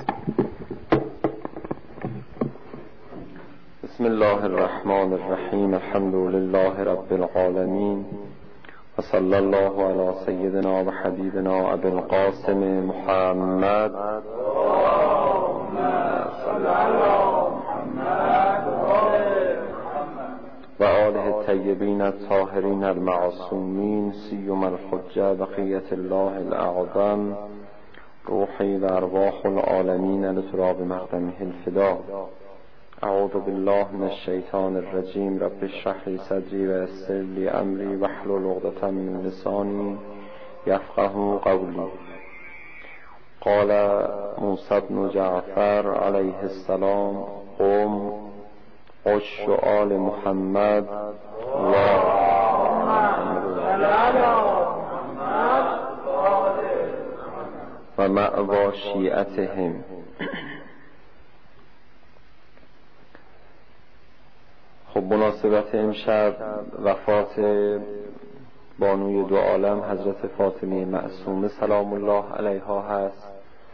بسم الله الرحمن الرحیم. الحمد لله رب العالمین و صلی الله علی سیدنا و حبیبنا ابی القاسم محمد و آله الطیبین الطاهرین المعصومین سیما الحجة بقیة الله الاعظم روحی و ارواح العالمین لتراب مقدمه الفدا. اعوذ بالله من الشیطان الرجیم. رب اشرح لی صدری و یسر لی امری واحلل عقدة من لسانی یفقهوا قولی. قال موسی بن جعفر علیه السلام: قم عش آل محمد و مأوی شیعتهم. خب مناسبت امشب وفات بانوی دو عالم حضرت فاطمه معصومه سلام الله علیها هست.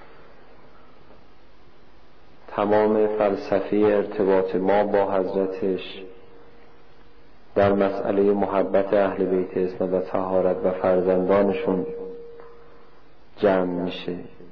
تمام فلسفه ارتباط ما با حضرتش در مسئله محبت اهل بیت اسمت و طهارت و فرزندانشون جمع میشه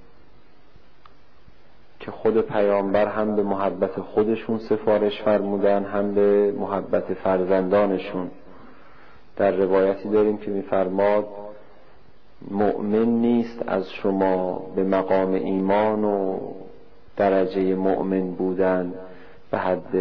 که خود پیامبر هم به محبت خودشون سفارش فرمودن، هم به محبت فرزندانشون. در روایتی داریم که میفرماد مؤمن نیست از شما به مقام ایمان و درجه مؤمن بودن به حد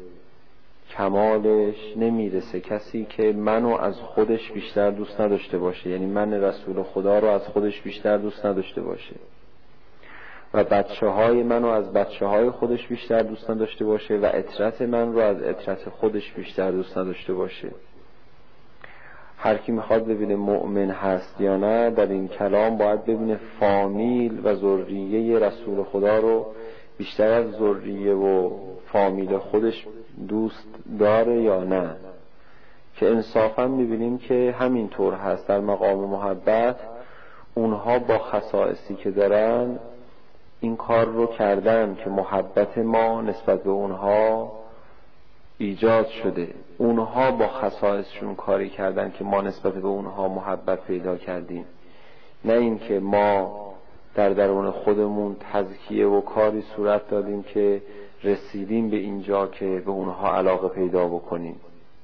کمالش نمیرسه کسی که منو از خودش بیشتر دوست نداشته باشه، یعنی من رسول خدا رو از خودش بیشتر دوست نداشته باشه و بچه های منو از بچه های خودش بیشتر دوست نداشته باشه و عترت من رو از عترت خودش بیشتر دوست نداشته باشه. هر کی میخواد ببینه مؤمن هست یا نه در این کلام باید ببینه فامیل و ذریه رسول خدا رو بیشتر از ذریه و فامیل خودش دوست داره یا نه، که انصافا میبینیم که همین طور هست. در مقام محبت اونها با خصائصی که دارن این کار رو کردن که محبت ما نسبت به اونها ایجاد شده. اونها با خصائصشون کاری کردن که ما نسبت به اونها محبت پیدا کردیم، نه این که ما در درون خودمون تزکیه و کاری صورت دادیم که رسیدیم به اینجا که به اونها علاقه پیدا بکنیم.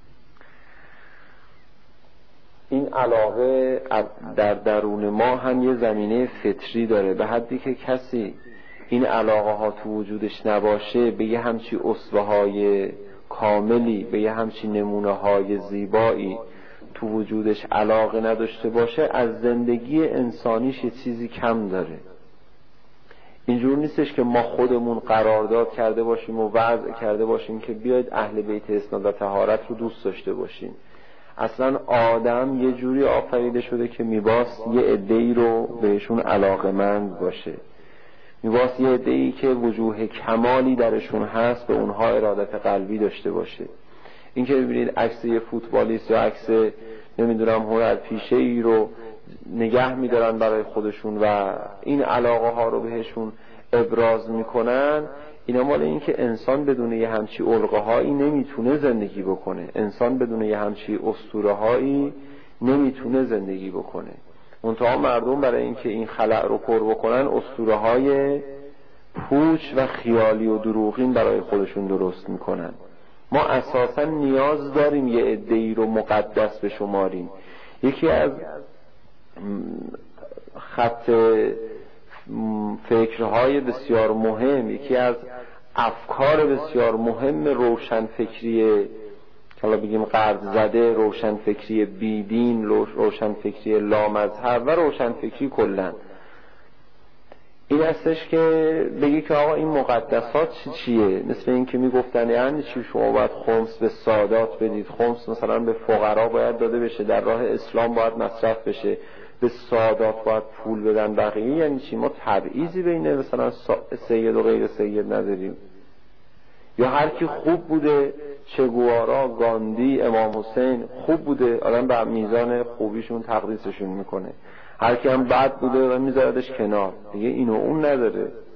این علاقه در درون ما هم یه زمینه فطری داره، به حدی که کسی این علاقه ها تو وجودش نباشه، به یه همچی اسوه های کاملی، به یه همچی نمونه های زیبایی تو وجودش علاقه نداشته باشه، از زندگی انسانیش یه چیزی کم داره. اینجور نیستش که ما خودمون قرارداد کرده باشیم و وضع کرده باشیم که بیاید اهل بیت اسمت و طهارت رو دوست داشته باشیم. اصلا آدم یه جوری آفریده شده که میباس یه عده‌ای رو بهشون علاقه‌مند باشه، میباس یه عده‌ای که وجوه کمالی درشون هست به اونها ارادت قلبی داشته باشه. این که ببینید عکس یه فوتبالیست یا عکس نمیدونم هنرپیشه‌ای رو نگه میدارن برای خودشون و این علاقه ها رو بهشون ابراز میکنن، اینا مال این که انسان بدون یه همچی علقه هایی نمیتونه زندگی بکنه. انسان بدون یه همچی اسطوره هایی نمیتونه زندگی بکنه. منتها مردم برای این که این خلأ رو پر بکنن اسطوره های پوچ و خیالی و دروغین برای خودشون درست میکنن. ما اساسا نیاز داریم یه عده‌ای رو مقدس بشماریم. یکی از خط فکرهای بسیار مهم، یکی از افکار بسیار مهم روشنفکری، حالا بگیم غرب زده، روشنفکری بیدین، روشنفکری لامذهب و روشنفکری کلن، این هستش که بگی که آقا این مقدسات چیه؟ مثل این که میگفتن یعنی چی شما باید خمس به سادات بدید، خمس مثلا به فقرا باید داده بشه، در راه اسلام باید مصرف بشه، به سادات باید پول بدن بقیه. یعنی چی؟ ما تبعیضی بین مثلا سید و غیر سید نداریم؟ یا هر کی خوب بوده، چه گوارا، گاندی، امام حسین خوب بوده، آدم به میزان خوبیشون تقدیسشون میکنه. هر کی هم بد بوده و میذاردش کنار، دیگه این و اون نداره.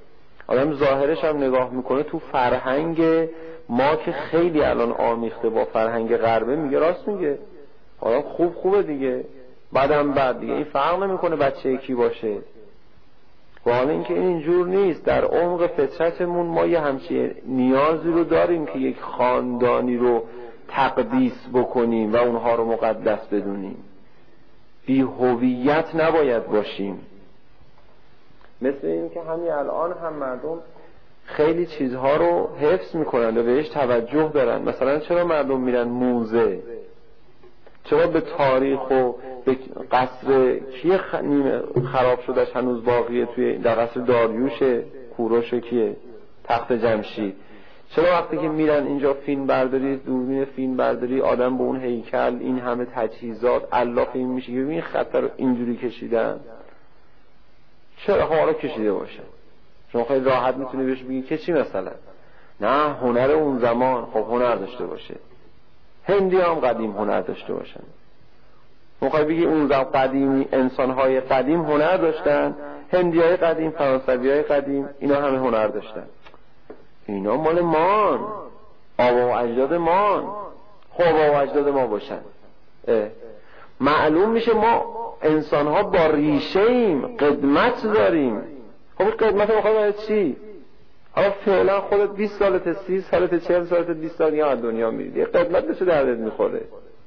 آدم ظاهرش هم نگاه میکنه تو فرهنگ ما که خیلی الان آمیخته با فرهنگ غربه، میگه راست میگه، حالا خوبه دیگه، بعدم بعد دیگه این فرق نمیکنه بچه کی باشه. و حالا اینکه این اینجور نیست، در عمق فطرتمون ما یه همچین نیازی رو داریم که یک خاندانی رو تقدیس بکنیم و اونها رو مقدس بدونیم. بی هویت نباید باشیم. مثل این که همین الان هم مردم خیلی چیزها رو حفظ میکنن و بهش توجه دارن. مثلا چرا مردم میرن موزه؟ چرا به تاریخ و به قصر کیه نیمه خراب شدهش هنوز باقیه؟ توی در قصر داریوش کوروش کیه؟ تخت جمشید. چرا وقتی که میرن اینجا فیلم برداری، دوربین فیلم برداری، آدم به اون هیکل این همه تجهیزات الاف این میشه که این خط رو اینجوری کشیدن؟ چرا حالا کشیده باشن؟ شما خیلی راحت میتونی بهش بگی که چی مثلا؟ نه هنر اون زمان. خب هنر داشته باشه. هندی هم قدیم هنر داشته باشن. میخوای بگی اون زمان قدیمی انسانهای قدیم هنر داشتن، هندیای قدیم، فرانسویای قدیم، اینا همه هنر داشتن. اینا مال مان، آبا و اجداد مان. خب آبا و اجداد ما باشن. معلوم میشه ما انسانها با ریشه ایم، قدمت داریم. خب قدمت میخوای باید چی؟ حالا فعلا خودت 20 سالت، 30 سالت، 40 سالت، 20 سال از دنیا میری، یه قدمت بشه دردت میخوره.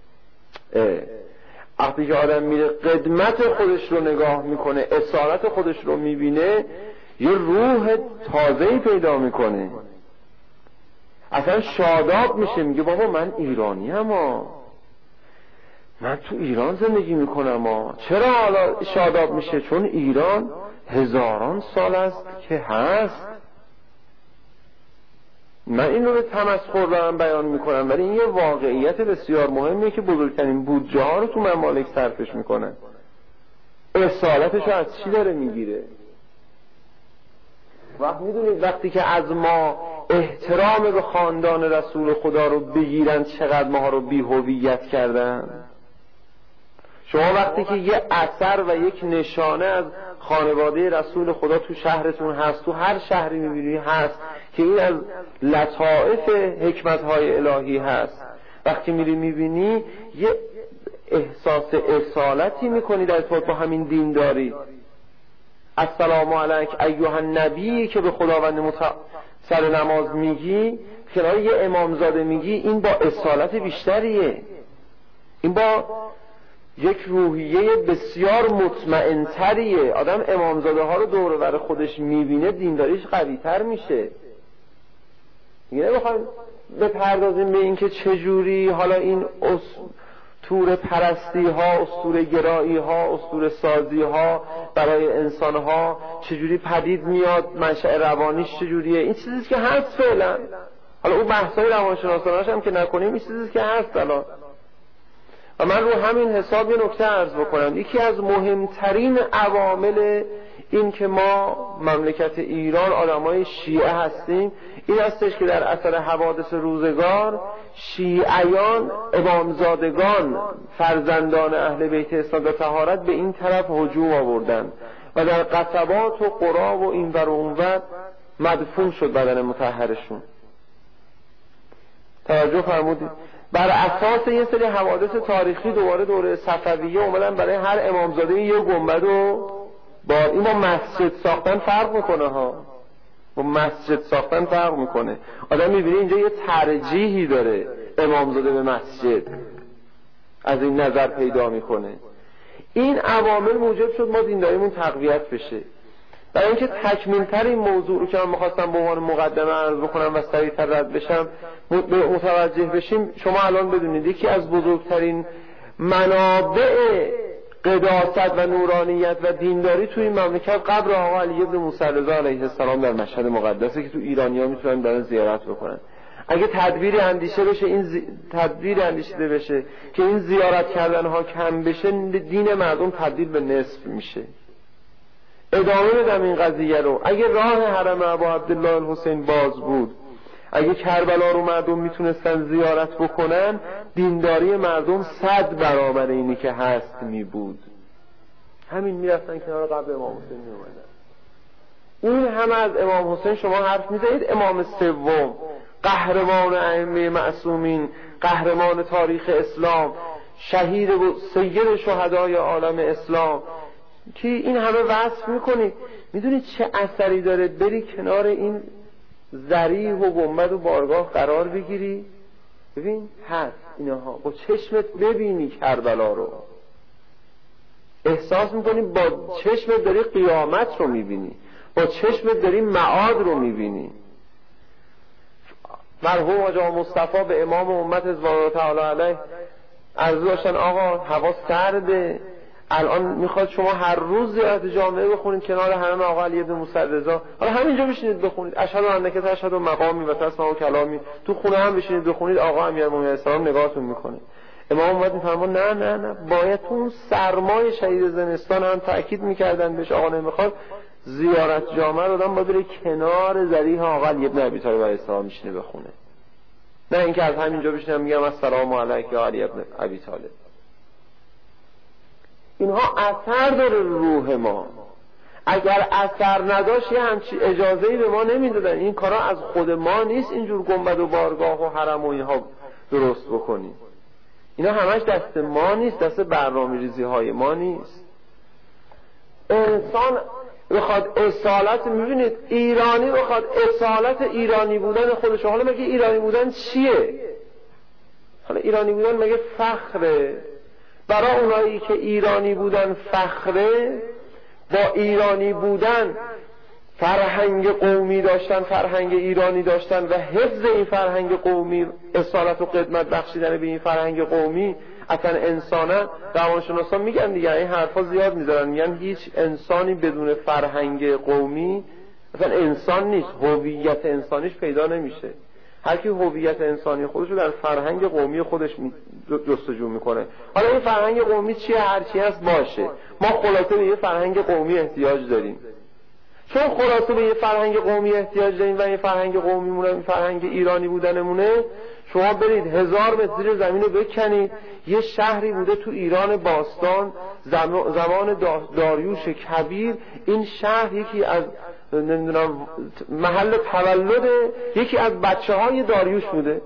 وقتی که آدم میره قدمت خودش رو نگاه میکنه، اصالت خودش رو میبینه، یه روح تازه‌ای پیدا میکنه، اصلا شاداب میشه، میگه بابا من ایرانی ام، من تو ایران زندگی میکنم. چرا حالا شاداب میشه؟ چون ایران هزاران سال است که هست. من این رو به تمسخر دارم بیان میکنم، ولی این یه واقعیت بسیار مهمیه که بزرگترین بودجه ها رو تو ممالک صرفش میکنن. اصالتش رو از چی داره میگیره؟ وقت میدونید وقتی که از ما احترام به خاندان رسول خدا رو بگیرن چقدر ما رو بی هویت کردن. شما وقتی که یه اثر و یک نشانه از خانواده رسول خدا تو شهرتون هست، تو هر شهری میبینی هست که این از لطائف حکمت‌های الهی هست، وقتی میری میبینی یه احساس اصالتی میکنی در ارتباط با همین دینداری. السلام علیک ایها النبی که به خداوند سر نماز میگی، کنار یه امامزاده میگی، این با اصالت بیشتریه، این با یک روحیه بسیار مطمئن‌تریه. آدم امامزاده ها رو دور و بر خودش میبینه، دینداریش قوی‌تر میشه. یعنی نمیخوایم بپردازیم به این که چجوری حالا این اسطوره پرستی ها، اسطوره گرایی ها، اسطوره سازی ها برای انسان ها چجوری پدید میاد، منشأ روانیش چجوریه. این چیزیست که هست فعلا. حالا اون بحثای روانشناسانش هم که نکنیم، این چیزیست که هست الان. و من رو همین حساب یه نکته عرض بکنم. یکی از مهمترین عوامل این که ما مملکت ایران آدمای شیعه هستیم این هستش که در اثر حوادث روزگار شیعیان، امامزادگان، فرزندان اهل بیت اسلام و طهارت به این طرف هجوم آوردن و در قصبات و قرا و اینور و اونور مدفون شد بدن مطهرشون. توجه فرمودید؟ بر اساس یه سری حوادث تاریخی دوباره دوره صفویه اومدن برای هر امامزاده یه گنبد و با این با مسجد ساختن فرق میکنه ها، با مسجد ساختن فرق میکنه. آدم میبینه اینجا یه ترجیحی داره امامزاده به مسجد، از این نظر پیدا میکنه. این عوامل موجب شد ما دینداریمون تقویت بشه. برای اینکه تکمیل‌تر این موضوع رو که من می‌خواستم به عنوان مقدمه عرض بکنم و سریع‌تر رد بشم متوجه بشیم، شما الان بدونید یکی از بزرگترین منابع قداست و نورانیت و دینداری توی این مملکت قبر آقا علی بن موسی رضا علیه السلام در مشهد مقدسه که تو ایرانی‌ها میتونن برن زیارت بکنن. اگه تدبیری اندیشه بشه، تدبیری اندیشیده بشه که این زیارت کردن‌ها کم بشه، دین مردم تبدیل به نصف میشه. ادامه بدم این قضیه رو. اگه راه حرم ابا عبدالله الحسین باز بود، اگه کربلا رو مردم میتونستن زیارت بکنن، دینداری مردم 100 برابر اینی که هست می بود. همین میرفتن کنار قبر امام حسین می اومدن. این همه از امام حسین شما حرف میزنید، امام سوم، قهرمان ائمه معصومین، قهرمان تاریخ اسلام، شهید و سید شهدای عالم اسلام، که این همه وصف میکنید. میدونید چه اثری داره بری کنار این ذریح و گنبد و بارگاه قرار بگیری؟ ببین هست اینها، با چشمت ببینی کربلا رو، احساس میکنی، با چشمت داری قیامت رو میبینی، با چشمت داری معاد رو میبینی. مرحوم حاج آقا مصطفی به امام امت رضوان الله تعالی علیه عرض داشتن آقا هوا سرده، الان میخواد شما هر روز زیارت جامعه بخونید کنار حرم آقا علی بن موسی رضا، حالا همینجا بشینید بخونید اشهد ان که اشهد مقامی و تسمع و کلامی، تو خونه هم بشینید بخونید، آقا امیرالمومنین السلام نگاهتون میکنه. امام اومد میفرماد نه نه نه، باید اون سرمای شهید زمستان هم تاکید میکردن بهش، آقا نمیخواد زیارت جامعه رو آدم باید بره کنار ذریح آقا علی بن ابی طالب علیه السلام میشینه بخونه، نه اینکه از همینجا بشینم میگم السلام علیک یا علی بن ابی طالب. اینها اثر داره روح ما. اگر اثر نداشت یه همچی اجازه‌ای به ما نمیدادن. این کارا از خود ما نیست، اینجور گنبد و بارگاه و حرم و اینها درست بکنیم. اینا همش دست ما نیست، دست برنامه‌ریزی های ما نیست. انسان بخواد اصالت، میبینید ایرانی بخواد اصالت ایرانی بودن خودش، حالا مگه ایرانی بودن چیه؟ حالا ایرانی بودن مگه فخره؟ برای اونایی که ایرانی بودن فخره، با ایرانی بودن فرهنگ قومی داشتن، فرهنگ ایرانی داشتن و حفظ این فرهنگ قومی، اصالت و قدمت بخشیدن به این فرهنگ قومی. اصلا انسانه روانشناسان میگن دیگه، این حرفا زیاد میذارن، میگن هیچ انسانی بدون فرهنگ قومی اصلا انسان نیست، هویت انسانیش پیدا نمیشه. هر کی هویت انسانی خودش رو در فرهنگ قومی خودش جستجو میکنه. حالا این فرهنگ قومی چیه؟ هر چی هست باشه، ما خلاصه به یه فرهنگ قومی احتیاج داریم. چون خلاصه به یه فرهنگ قومی احتیاج داریم و این فرهنگ قومی مونه، این فرهنگ ایرانی بودنمونه، شما برید 1000 متر زیر زمین رو بکنید، یه شهری بوده تو ایران باستان زمان داریوش کبیر، این شهر یکی از نمیدونم محل تولد یکی از بچه‌های داریوش بوده.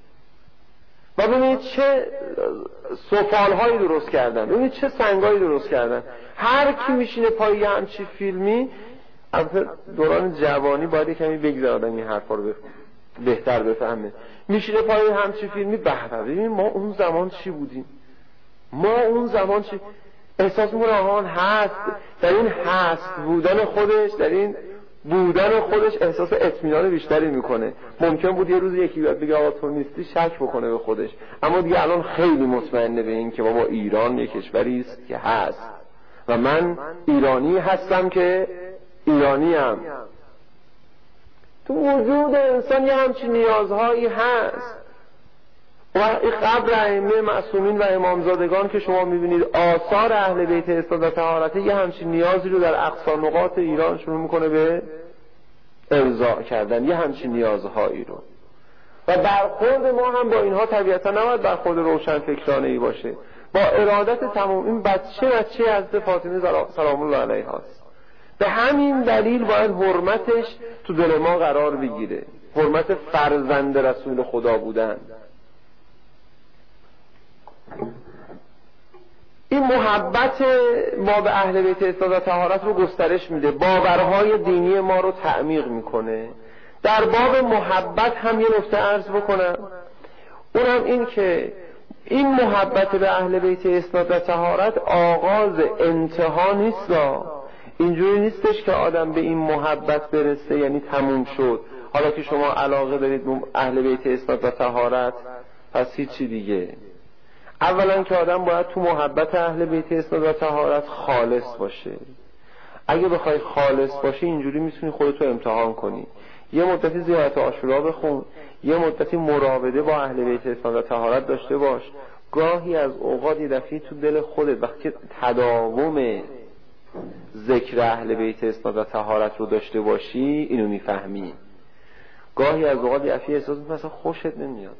و ببینید چه سفالهایی درست کردن، ببینید چه سنگایی درست کردن. هر کی میشینه پای همچی فیلمی، البته دوران جوانی باید کمی بگذره آدم این حرفا رو بهتر بفهمه، میشینه پای همچی فیلمی ببینید ما اون زمان چی بودیم، ما اون زمان چی، احساس میکنه آهان هست، در این هست بودن خودش، در این بودن خودش احساس اطمینان بیشتری میکنه. ممکن بود یه روز یکی بیاد بگه آقا تو نیستی، شک بکنه به خودش، اما دیگه الان خیلی مطمئنه به این که بابا ایران یک کشوری است که هست و من ایرانی هستم که ایرانیم. تو وجود انسان یه همچین نیازهایی هست. و این قبر ائمه معصومین و امامزادگان که شما میبینید آثار اهل بیت اسلام و طهارته، یه همچین نیازی رو در اقصا نقاط ایران شروع میکنه به ارضاء کردن، یه همچین نیازهایی رو. و برخورد ما هم با اینها طبیعتا نباید برخورد روشن فکرانه‌ای باشه، با ارادت تمام. این بچه حضرت فاطمه سلام الله علیها است، به همین دلیل باید حرمتش تو دل ما قرار بگیره، حرمت فرزند رسول خدا بودن. این محبت ما به اهل بیت اسلام و طهارت رو گسترش میده، باورهای دینی ما رو تعمیق میکنه. در باب محبت هم یه نکته عرض بکنم، اونم این که این محبت به اهل بیت اسلام و طهارت آغاز انتها نیست. اینجوری نیستش که آدم به این محبت برسه یعنی تموم شد، حالا که شما علاقه دارید به اهل بیت اسلام و طهارت پس هیچی دیگه. اولا که آدم باید تو محبت اهل بیت اسلام و طهارت خالص باشه. اگه بخوای خالص باشی اینجوری میتونی خودتو امتحان کنی. یه مدتی زیارت عاشورا بخون، یه مدتی مراوده با اهل بیت اسلام و طهارت داشته باش. گاهی از اوقات یه دفعه تو دل خودت وقتی تداوم ذکر اهل بیت اسلام و طهارت رو داشته باشی اینو میفهمی. گاهی از اوقات یه دفعه احساس می‌کنی مثلا خوشت نمیاد،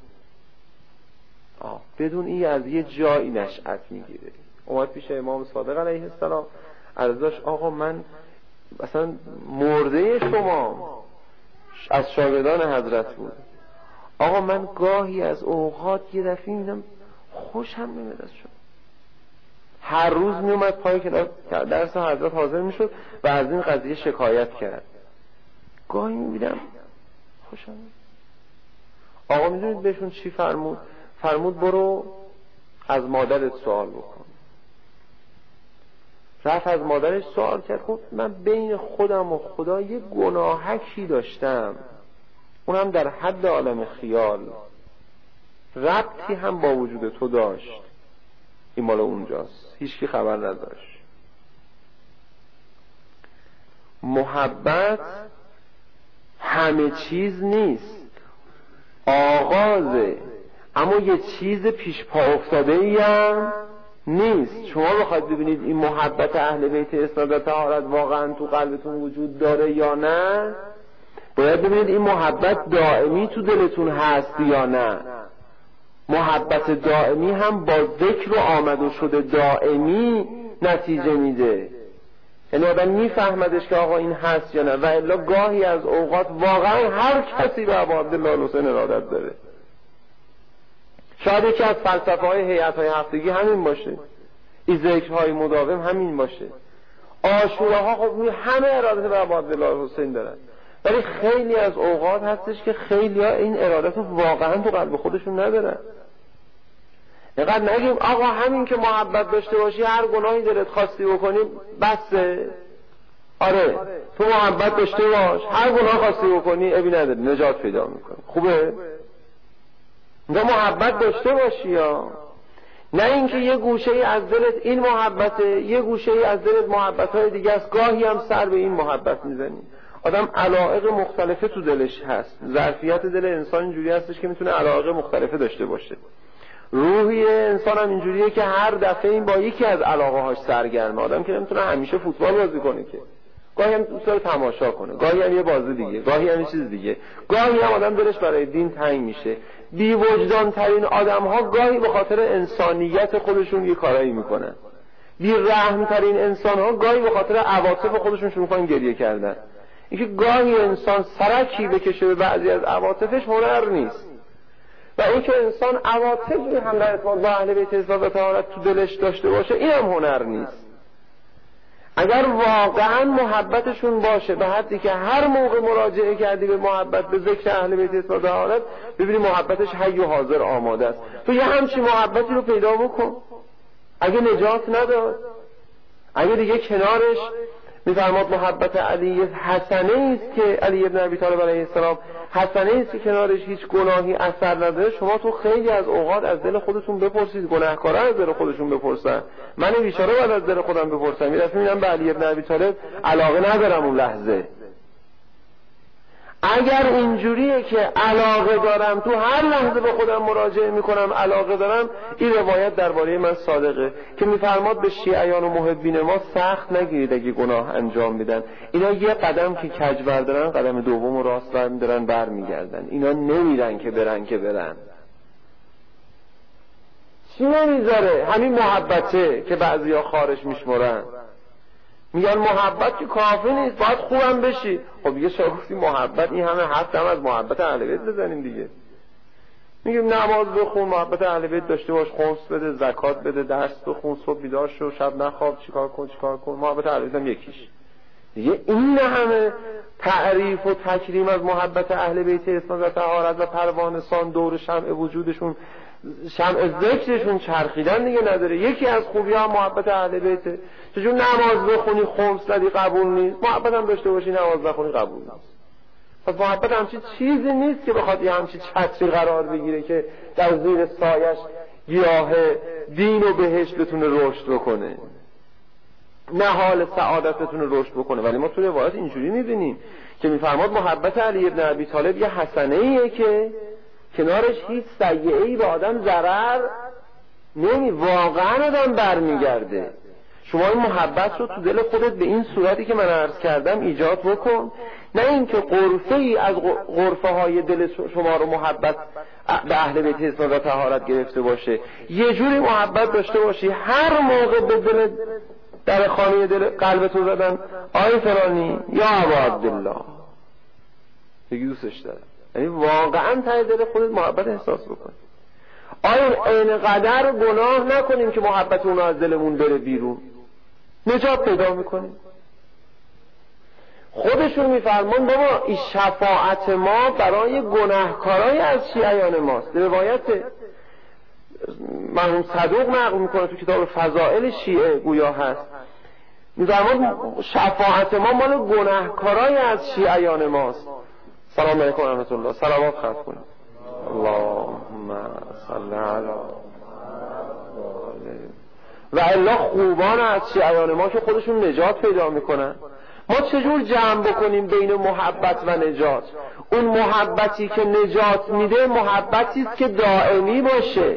بدون این از یه جایی نشأت میگیره. اومد پیش امام صادق علیه السلام عرض داشت آقا من مثلا مرده شما از شاگردان حضرت بود. آقا من گاهی از اوقات یه دفعه میدم خوشم نمیاد از شما. هر روز میومد پای کنار درس حضرت حاضر میشد و از این قضیه شکایت کرد. گاهی میبینم خوشم نمیاد. آقا میدونید بهشون چی فرمود؟ فرمود برو از مادرت سوال بکن. رفت از مادرش سوال کرد. خب من بین خودم و خدا یه گناهکی داشتم، اونم در حد عالم خیال، ربطی هم با وجود تو داشت، این مال اونجاست، هیچکی خبر نداشت. محبت همه چیز نیست، آغازه، اما یه چیز پیش پا افتاده‌ای هم نیست. شما بخواید ببینید این محبت اهل بیت اسناد و طهارت واقعا تو قلبتون وجود داره یا نه، باید ببینید این محبت دائمی تو دلتون هست یا نه. محبت دائمی هم با ذکر و آمد و شده دائمی نتیجه میده. یعنی آدم میفهمدش که آقا این هست یا نه، و الا گاهی از اوقات واقعا هر کسی به ابو عبدالله الحسین ارادت داره. شاید یکی از فلسفه های هیئت‌های هفتگی همین باشه، این ذکرهای مداوم همین باشه، عاشوراها خب همه ارادت به ابو عبدالله الحسین دارن، ولی خیلی از اوقات هستش که خیلی ها این ارادت رو واقعا تو قلب خودشون ندارن. اینقدر نگیم آقا همین که محبت داشته باشی هر گناهی دلت خواستی بکنی بسه. آره تو محبت داشته باش، هر گناه خواستی بکنی ابی نداره، نجات پیدا میکنی، خوبه؟ اینجا محبت داشته باشی یا نه اینکه یه گوشه ای از دلت این محبته، یه گوشه ای از دلت محبت‌های دیگه است، گاهی هم سر به این محبت میزنی. آدم علایق مختلفه تو دلش هست، ظرفیت دل انسان اینجوری هستش که میتونه علایق مختلفه داشته باشه. روحی انسان هم اینجوریه که هر دفعه این با یکی از علاقه هاش سرگرمه. آدم که نمیتونه همیشه فوتبال بازی کنه که، گاهی هم دوست داره تماشا کنه، گاهی هم یه بازی دیگه، گاهی هم یه چیز دیگه، گاهی هم آدم دلش برای دین تنگ میشه. بی وجدان ترین آدم ها گاهی به خاطر انسانیت خودشون یه کارایی میکنن. بی رحم ترین انسان ها گاهی به خاطر عواطف خودشون شروع کنن گریه کردن. اینکه گاهی انسان سرکی بکشه به بعضی از عواطفش هنر نیست، و اینکه انسان عواطفی هم در ارتباط با اهل بیت اسلام و طهارت تو دلش داشته باشه این هم هنر نیست. اگر واقعا محبتشون باشه به حدی که هر موقع مراجعه کردی به محبت به ذکر اهل بیت اسلام و طهارت ببینی محبتش حی و حاضر آماده است، تو یه همچین محبتی رو پیدا بکن. اگه نجات نداد، اگه دیگه کنارش میفرماد محبت علی حسنه است که علی ابن ابی طالب علیه السلام حسنه است که کنارش هیچ گناهی اثر نداره. شما تو خیلی از اوقات از دل خودتون بپرسید، گناهکارا از دل خودشون بپرسن، من بیچاره باید از دل خودم بپرسم. یه دفعه میگم به علی ابن ابی طالب علاقه ندارم اون لحظه. اگر اینجوریه که علاقه دارم، تو هر لحظه به خودم مراجعه میکنم علاقه دارم، این روایت درباره من صادقه که میفرماد به شیعیان و محبین ما سخت نگیرید اگه گناه انجام میدن. اینا یه قدم که کج بردارن قدم دوم و راست برمیدارن برمیگردن. اینا نمیرن که برن. چی نمیذاره؟ همین محبته که بعضیا خارج میشمرن، میگن محبت که کافی نیست، باید خوبم بشی. خب دیگه چرا گفتی محبت؟ این همه حرف هم از محبت اهل بیت بزنیم دیگه. میگیم نماز بخون، محبت اهل بیت داشته باش، خمس بده، زکات بده، درس بخون، صبح بیدار شو، شب نخواب، چیکار کن. محبت اهل بیت هم یکیش دیگه. این همه تعریف و تکریم از محبت اهل بیت اسلام و طهارت و پروانه سان دور شمع وجودشون، شمع ذکرشون چرخیدن دیگه نداره. یکی از خوبی ها محبت اهل بیته. چجور نماز بخونی خمس ندی قبول نیست، محبت هم داشته باشی نماز نخونی قبول نیست. پس محبت همچین چیزی نیست که بخواد یه همچین چتری قرار بگیره که در زیر سایش گیاه دین و بهشت بتونه رشد بکنه، نه حال سعادت بتونه رشد بکنه. ولی ما تو روایت اینجوری میبینیم که میفرماد محبت علی ابن ابی طالب یه حسنه ایه که کنارش هیچ سیئه‌ای به آدم ضرر واقعا آدم برمیگرده. شما این محبت رو تو دل خودت به این صورتی که من عرض کردم ایجاد بکن، نه اینکه غرفه‌ای از غرفه های دل شما رو محبت به اهل بیت اسلام و طهارت گرفته باشه. یه جوری محبت داشته باشی هر موقع به در خانه دل قلبتون زدن آی فلانی یا ابا عبدالله، بگی دوستش دارم، یعنی واقعا ته دل خودت محبت احساس بکن. آیا اینقدر گناه نکنیم که محبت اون از دلمون بره بیرون، نجات پیدا میکنیم. خودشون میفرمان بابا این شفاعت ما برای گناهکارای از شیعیان ماست. روایت مرحوم صدوق نقل میکنه تو کتاب فضائل شیعه گویا هست، میفرمان شفاعت ما مال گناهکارای از شیعیان ماست. سلام علیکم و رحمت الله. صلوات ختم کنیم. اللهم صل علی و الا خوبان از شیعیان ما که خودشون نجات پیدا میکنن. ما چجور جمع بکنیم بین محبت و نجات؟ اون محبتی که نجات میده محبتی است که دائمی باشه.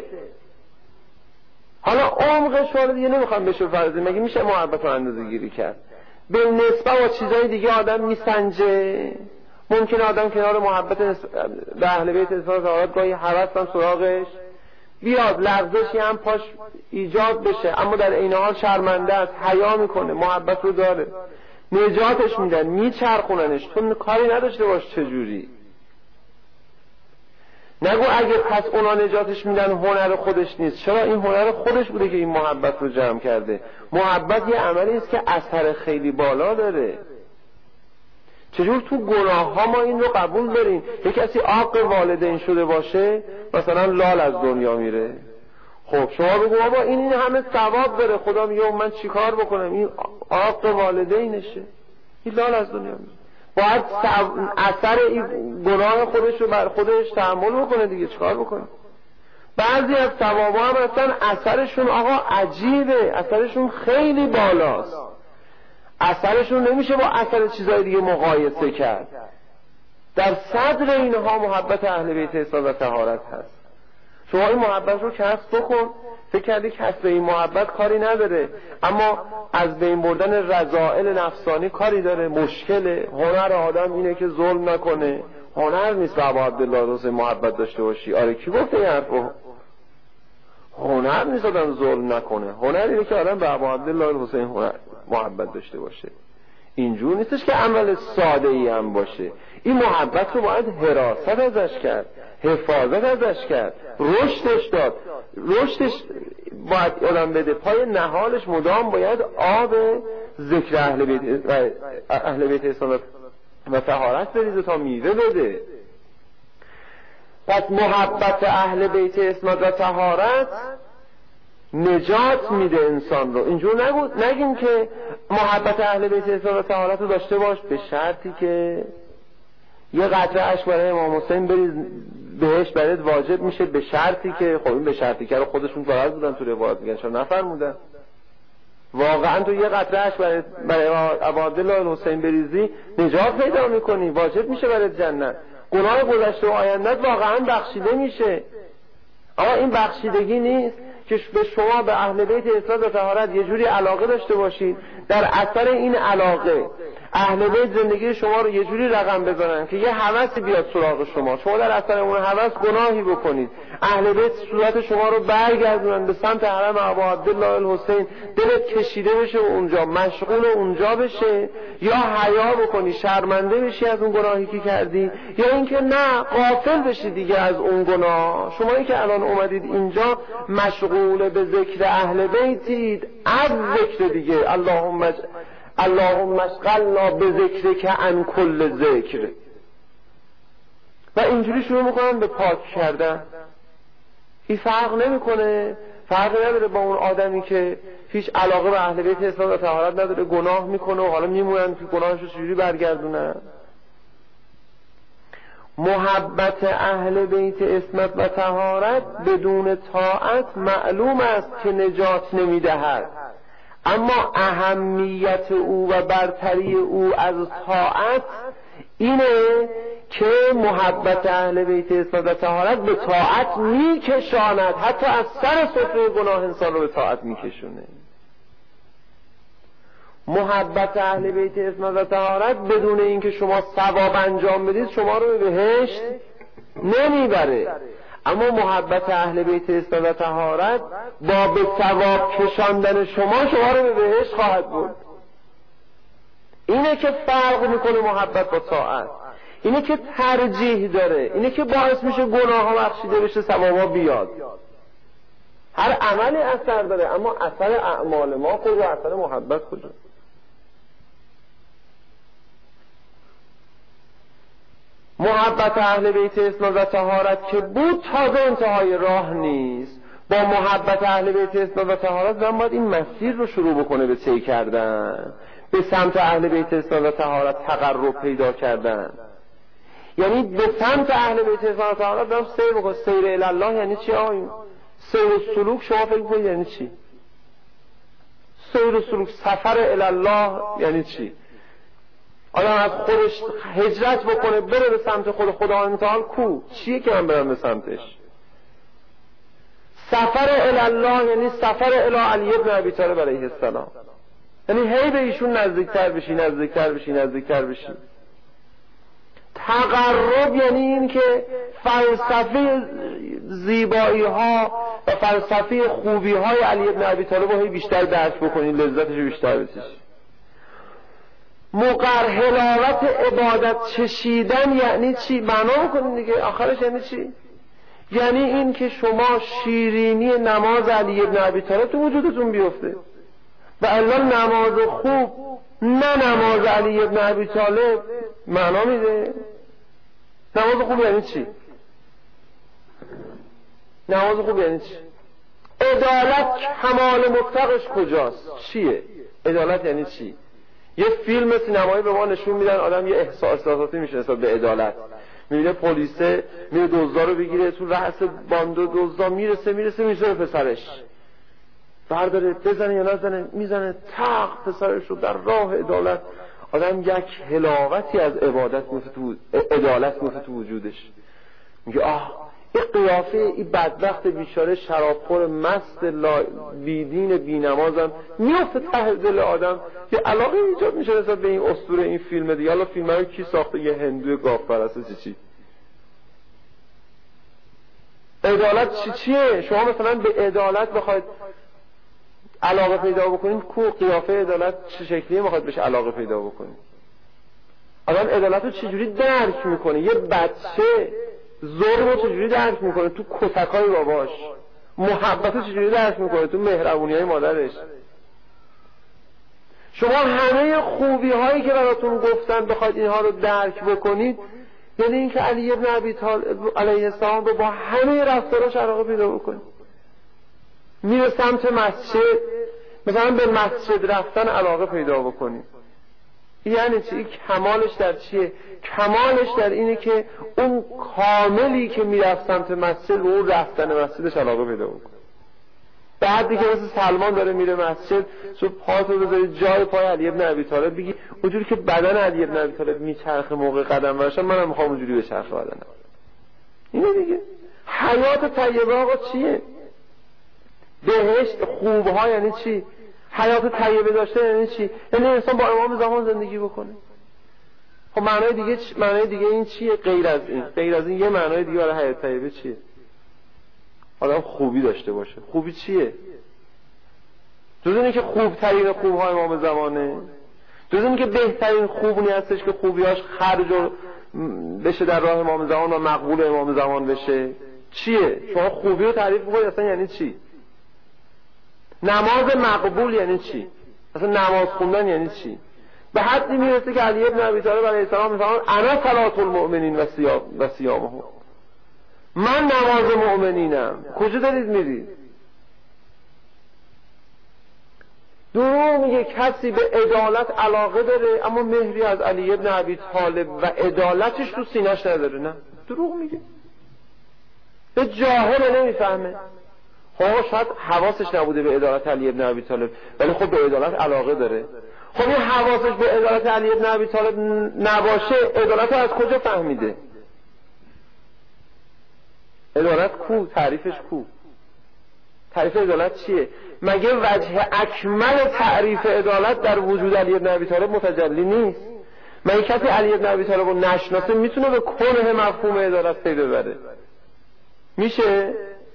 حالا عمقش رو دیگه نمیخوام بشه فرضی، مگه میشه محبت رو اندازه گیری کرد؟ به نسبت و چیزای دیگه آدم میسنجه. ممکنه آدم کنار محبت به اهل بیت اسلام زاهد گاهی هوس هم سراغش بیاد، لغزشی هم پاش ایجاد بشه، اما در عین حال شرمنده است، حیا میکنه، محبت رو داره، نجاتش میدن، میچرخوننش، تو کاری نداشته باش چجوری. نگو اگه پس اونا نجاتش میدن هنر خودش نیست. چرا؟ این هنر خودش بوده که این محبت رو جمع کرده. محبت یه عملی است که اثر خیلی بالا داره. چجور تو گناه ها ما این رو قبول داریم؟ یک کسی عاق والدین شده باشه مثلا لال از دنیا میره، خب شما بگو بابا این همه ثواب داره، خدا میگه من چیکار بکنم؟ این عاق والدینشه، این لال از دنیا میره، باید اثر این گناه خودش رو بر خودش تحمل بکنه دیگه، چیکار بکنه؟ بعضی از ثوابا هم اصلا اثرشون آقا عجیبه، اثرشون خیلی بالاست، اثرشون نمیشه با اثر چیزای دیگه مقایسه کرد. در صدر اینها محبت اهل بیت اسلام و طهارت هست. شما این محبت رو کسب بکن. فکر کردی کسب این محبت کاری نداره، اما از بین بردن رذائل نفسانی کاری داره. مشکله. هنر آدم اینه که ظلم نکنه. هنر نیست به ابا عبدالله حسین محبت داشته باشی. آره کی گفته این حرفو؟ هنر نیست آدم ظلم نکنه. هنر اینه که آدم به ابا عبدالله حسین محبت داشته باشه. اینجور نیستش که عمل ساده ای هم باشه. این محبت رو باید حراست ازش کرد، حفاظت ازش کرد، رشدش داد. رشدش باید آدم بده. پای نهالش مدام باید آب ذکر اهل بیت اسلام و طهارت بریزه تا میوه بده. پس محبت اهل بیت اسلام و طهارت نجات میده انسان رو. اینجور نگیم که محبت اهل بیت اسلام و طهارت رو داشته باش به شرطی که یه قطره اشک برای امام حسین بریز بهش برات واجب میشه، به شرطی که خب این به شرطی که رو خودشون فرض بودن تو روایت میگن، چرا نفرمودن؟ واقعا تو یه قطره اشک برای ابا عبدالله حسین بریزی نجات پیدا میکنی، واجب میشه برات جنت، گناه گذشته و آیندت واقعا بخشیده میشه. اما این بخشیدگی نیست که به شما به اهل بیت اسلام و طهارت یه جوری علاقه داشته باشید، در اثر این علاقه اهل بیت زندگی شما رو یه جوری رقم بزنن که یه هوسی بیاد سراغ شما در اثر اون هوس گناهی بکنید. اهل بیت صورت شما رو برگردونن به سمت حرم ابا عبدالله الحسین، دلت کشیده بشه اونجا، مشغول اونجا بشه، یا حیا بکنی شرمنده بشی از اون گناهی که کردی، یا اینکه نه غافل بشی دیگه از اون گناه. شمایی که الان اومدید اینجا مشغول به ذکر اهل بیتید، از ذکر دیگه اللهم اشغلنا به ذکر که عن کل ذکر، و اینجوری شروع میکنن به پاک کردن. این فرق نمیکنه، فرق نداره با اون آدمی که هیچ علاقه به اهل بیت اسلام و طهارت نداره، گناه میکنه و حالا میمونن که گناهش رو چجوری برگردونن. محبت اهل بیت اسمت و طهارت بدون طاعت معلوم است که نجات نمیدهد، اما اهمیت او و برتری او از طاعت اینه که محبت اهل بیت اسمت و طهارت به طاعت میکشاند، حتی از سر سفره گناه انسان رو به طاعت میکشونه. محبت اهل بیت اسمت و طهارت بدون اینکه شما ثواب انجام بدید شما رو به بهشت نمیبره، اما محبت اهل بیت اسلام و طهارت با به ثواب کشاندن شما رو به بهشت خواهد برد. اینه که فرق میکنه محبت با طاعت، اینه که ترجیح داره، اینه که باعث میشه گناه ها بخشیده بشه، ثوابا بیاد. هر عملی اثر داره، اما اثر اعمال ما کجا؟ اثر محبت کجا؟ محبت اهل بیت اسلام و طهارت که بود تازه انتهای راه نیست. با محبت اهل بیت اسلام و طهارت من باید این مسیر رو شروع بکنه به طی کردن، به سمت اهل بیت اسلام و طهارت تقرب پیدا کردن. یعنی به سمت اهل بیت اسلام و طهارت دارم سیر بکنم. سیر الله یعنی چی آقایون؟ سیر سلوک شما فکر کنید یعنی چی؟ سیر سلوک، سفر الله یعنی چی؟ آدم از خودش هجرت بکنه بره به سمت خود خداوند متعال. کو چیه که من برم به سمتش؟ سفر الله یعنی سفر الی علی ابن ابی طالب علیه السلام، یعنی هی به ایشون نزدیکتر بشی نزدیکتر بشی نزدیکتر بشی. تقرب یعنی این که فلسفه زیبایی ها و فلسفه خوبی های علی ابن ابی طالب رو هی بیشتر درک بکنی، لذتش رو بیشتر بچشی. حلاوت عبادت چشیدن یعنی چی؟ معنا کنید دیگه، آخرش یعنی چی؟ یعنی این که شما شیرینی نماز علی ابن ابی طالب تو وجودتون بیفته. و الا نماز خوب نه نماز علی ابن ابی طالب معنا میده. نماز خوب یعنی چی؟ نماز خوب یعنی چی؟ عدالت کمال مطلقش کجاست؟ چیه؟ عدالت یعنی چی؟ یه فیلم سینمایی به ما نشون میدن، آدم یه احساساتی میشه نسبت به عدالت. میبینه پلیسه میره دزدا رو بگیره، تو رأس باند دزدا میرسه به پسرش، برداره بزنه یا نزنه، میزنه تق پسرش رو در راه عدالت. آدم یک حلاوتی از عبادت میفته تو عدالت میفته تو وجودش. میگه آه این قیافه این بدبخت بیچاره شرابخور مست بیدین بینمازم میفته ته دل آدم، یه علاقه ایجاد میشه نسبت به این اسطوره این فیلم دیگه. حالا فیلم رو کی ساخته؟ یه هندو گاف پرسته چی؟ عدالت چیه؟ شما مثلا به عدالت بخواید علاقه پیدا بکنید، کو قیافه عدالت چه شکلیه میخواد بشه علاقه پیدا بکنید؟ آدم عدالت رو چجوری درک میکنه؟ یه بچه ظلم رو چجوری درک میکنه؟ تو کتکای باباش. محبت رو چجوری درک میکنه؟ تو مهربونی های مادرش. شما همه خوبی هایی که براتون گفتن بخواید اینها رو درک بکنید، یعنی اینکه علی ابن ابی طالب علیه السلام رو با همه رفتاراش علاقه پیدا بکنید. میره سمت مسجد، مثلا به مسجد رفتن علاقه پیدا بکنید. یعنی چی؟ کمالش در چیه؟ کمالش در اینه که اون کاملی که میرفت سمت مسجد و اون رفتن مسجدش علاقه پیدا بکنه. بعدی که مثل سلمان داره میره مسجد، تو پاتو بذاری جای پای علی ابن ابی طالب، بگی اونجوری که بدن علی ابن ابی طالب میچرخه موقع قدم برشن، منم میخوام اونجوری بچرخه بدنم. اینه دیگه حیات طیبه. آقا چیه؟ بهشت خوبها یعنی چی؟ حیات طیبه داشته یعنی چی؟ یعنی انسان با امام زمان زندگی بکنه. خب معنای دیگه این چیه؟ غیر از این یه معنای دیگه برای حیات طیبه چیه؟ آدم خوبی داشته باشه. خوبی چیه؟ جز اینه که خوبترین خوبها امام زمانه، جز اینه که بهترین خوبونی هستش که خوبیاش خرج بشه در راه امام زمان و مقبول امام زمان بشه. چیه؟ شما خوبی رو تعریف بکنید اصلا یعنی چی؟ نماز مقبول یعنی چی؟ اصلا نماز خوندن یعنی چی؟ به حدی میرسه که علی ابن ابی طالب علیه السلام میفرماید انا صلاة المؤمنین و صیامهم، من نماز مؤمنینم. کجا دارید میرید؟ دروغ میگه کسی به عدالت علاقه داره اما مهری از علی ابن ابی طالب و عدالتش تو سینه‌اش نداره. نه، دروغ میگه. به جاهل نمیفهمه. خب شاید حواسش نبوده به عدالت علی ابن ابی طالب، ولی خب به عدالت علاقه داره. خب این حواسش به عدالت علی ابن ابی طالب نباشه، عدالت رو از کجا فهمیده؟ عدالت کو؟ تعریفش کو؟ تعریف عدالت چیه؟ مگه وجه اکمل تعریف عدالت در وجود علی ابن ابی طالب متجلی نیست؟ مگه کسی علی ابن ابی طالب رو نشناسه میتونه به کنه مفهوم عدالت پی ببره؟ میشه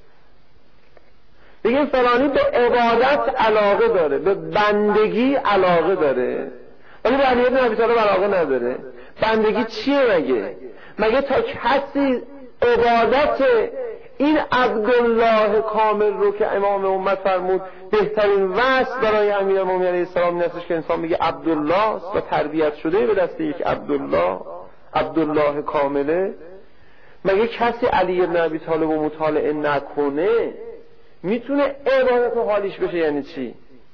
بگیم فلانی به عبادت علاقه داره، به بندگی علاقه داره، ولی به علی بن ابی طالب علاقه نداره. بندگی چیه مگه تا کسی عبادت این عبدالله کامل رو که امام امت فرمود بهترین وصف برای امیرالمومنین علیه السلام این استش که انسان میگه عبدالله است و تربیت شده به دست یک عبدالله کامله. مگه کسی علی بن ابی طالب رو مطالعه نکنه میتونه عبادت و حالیش بشه؟ یعنی چی؟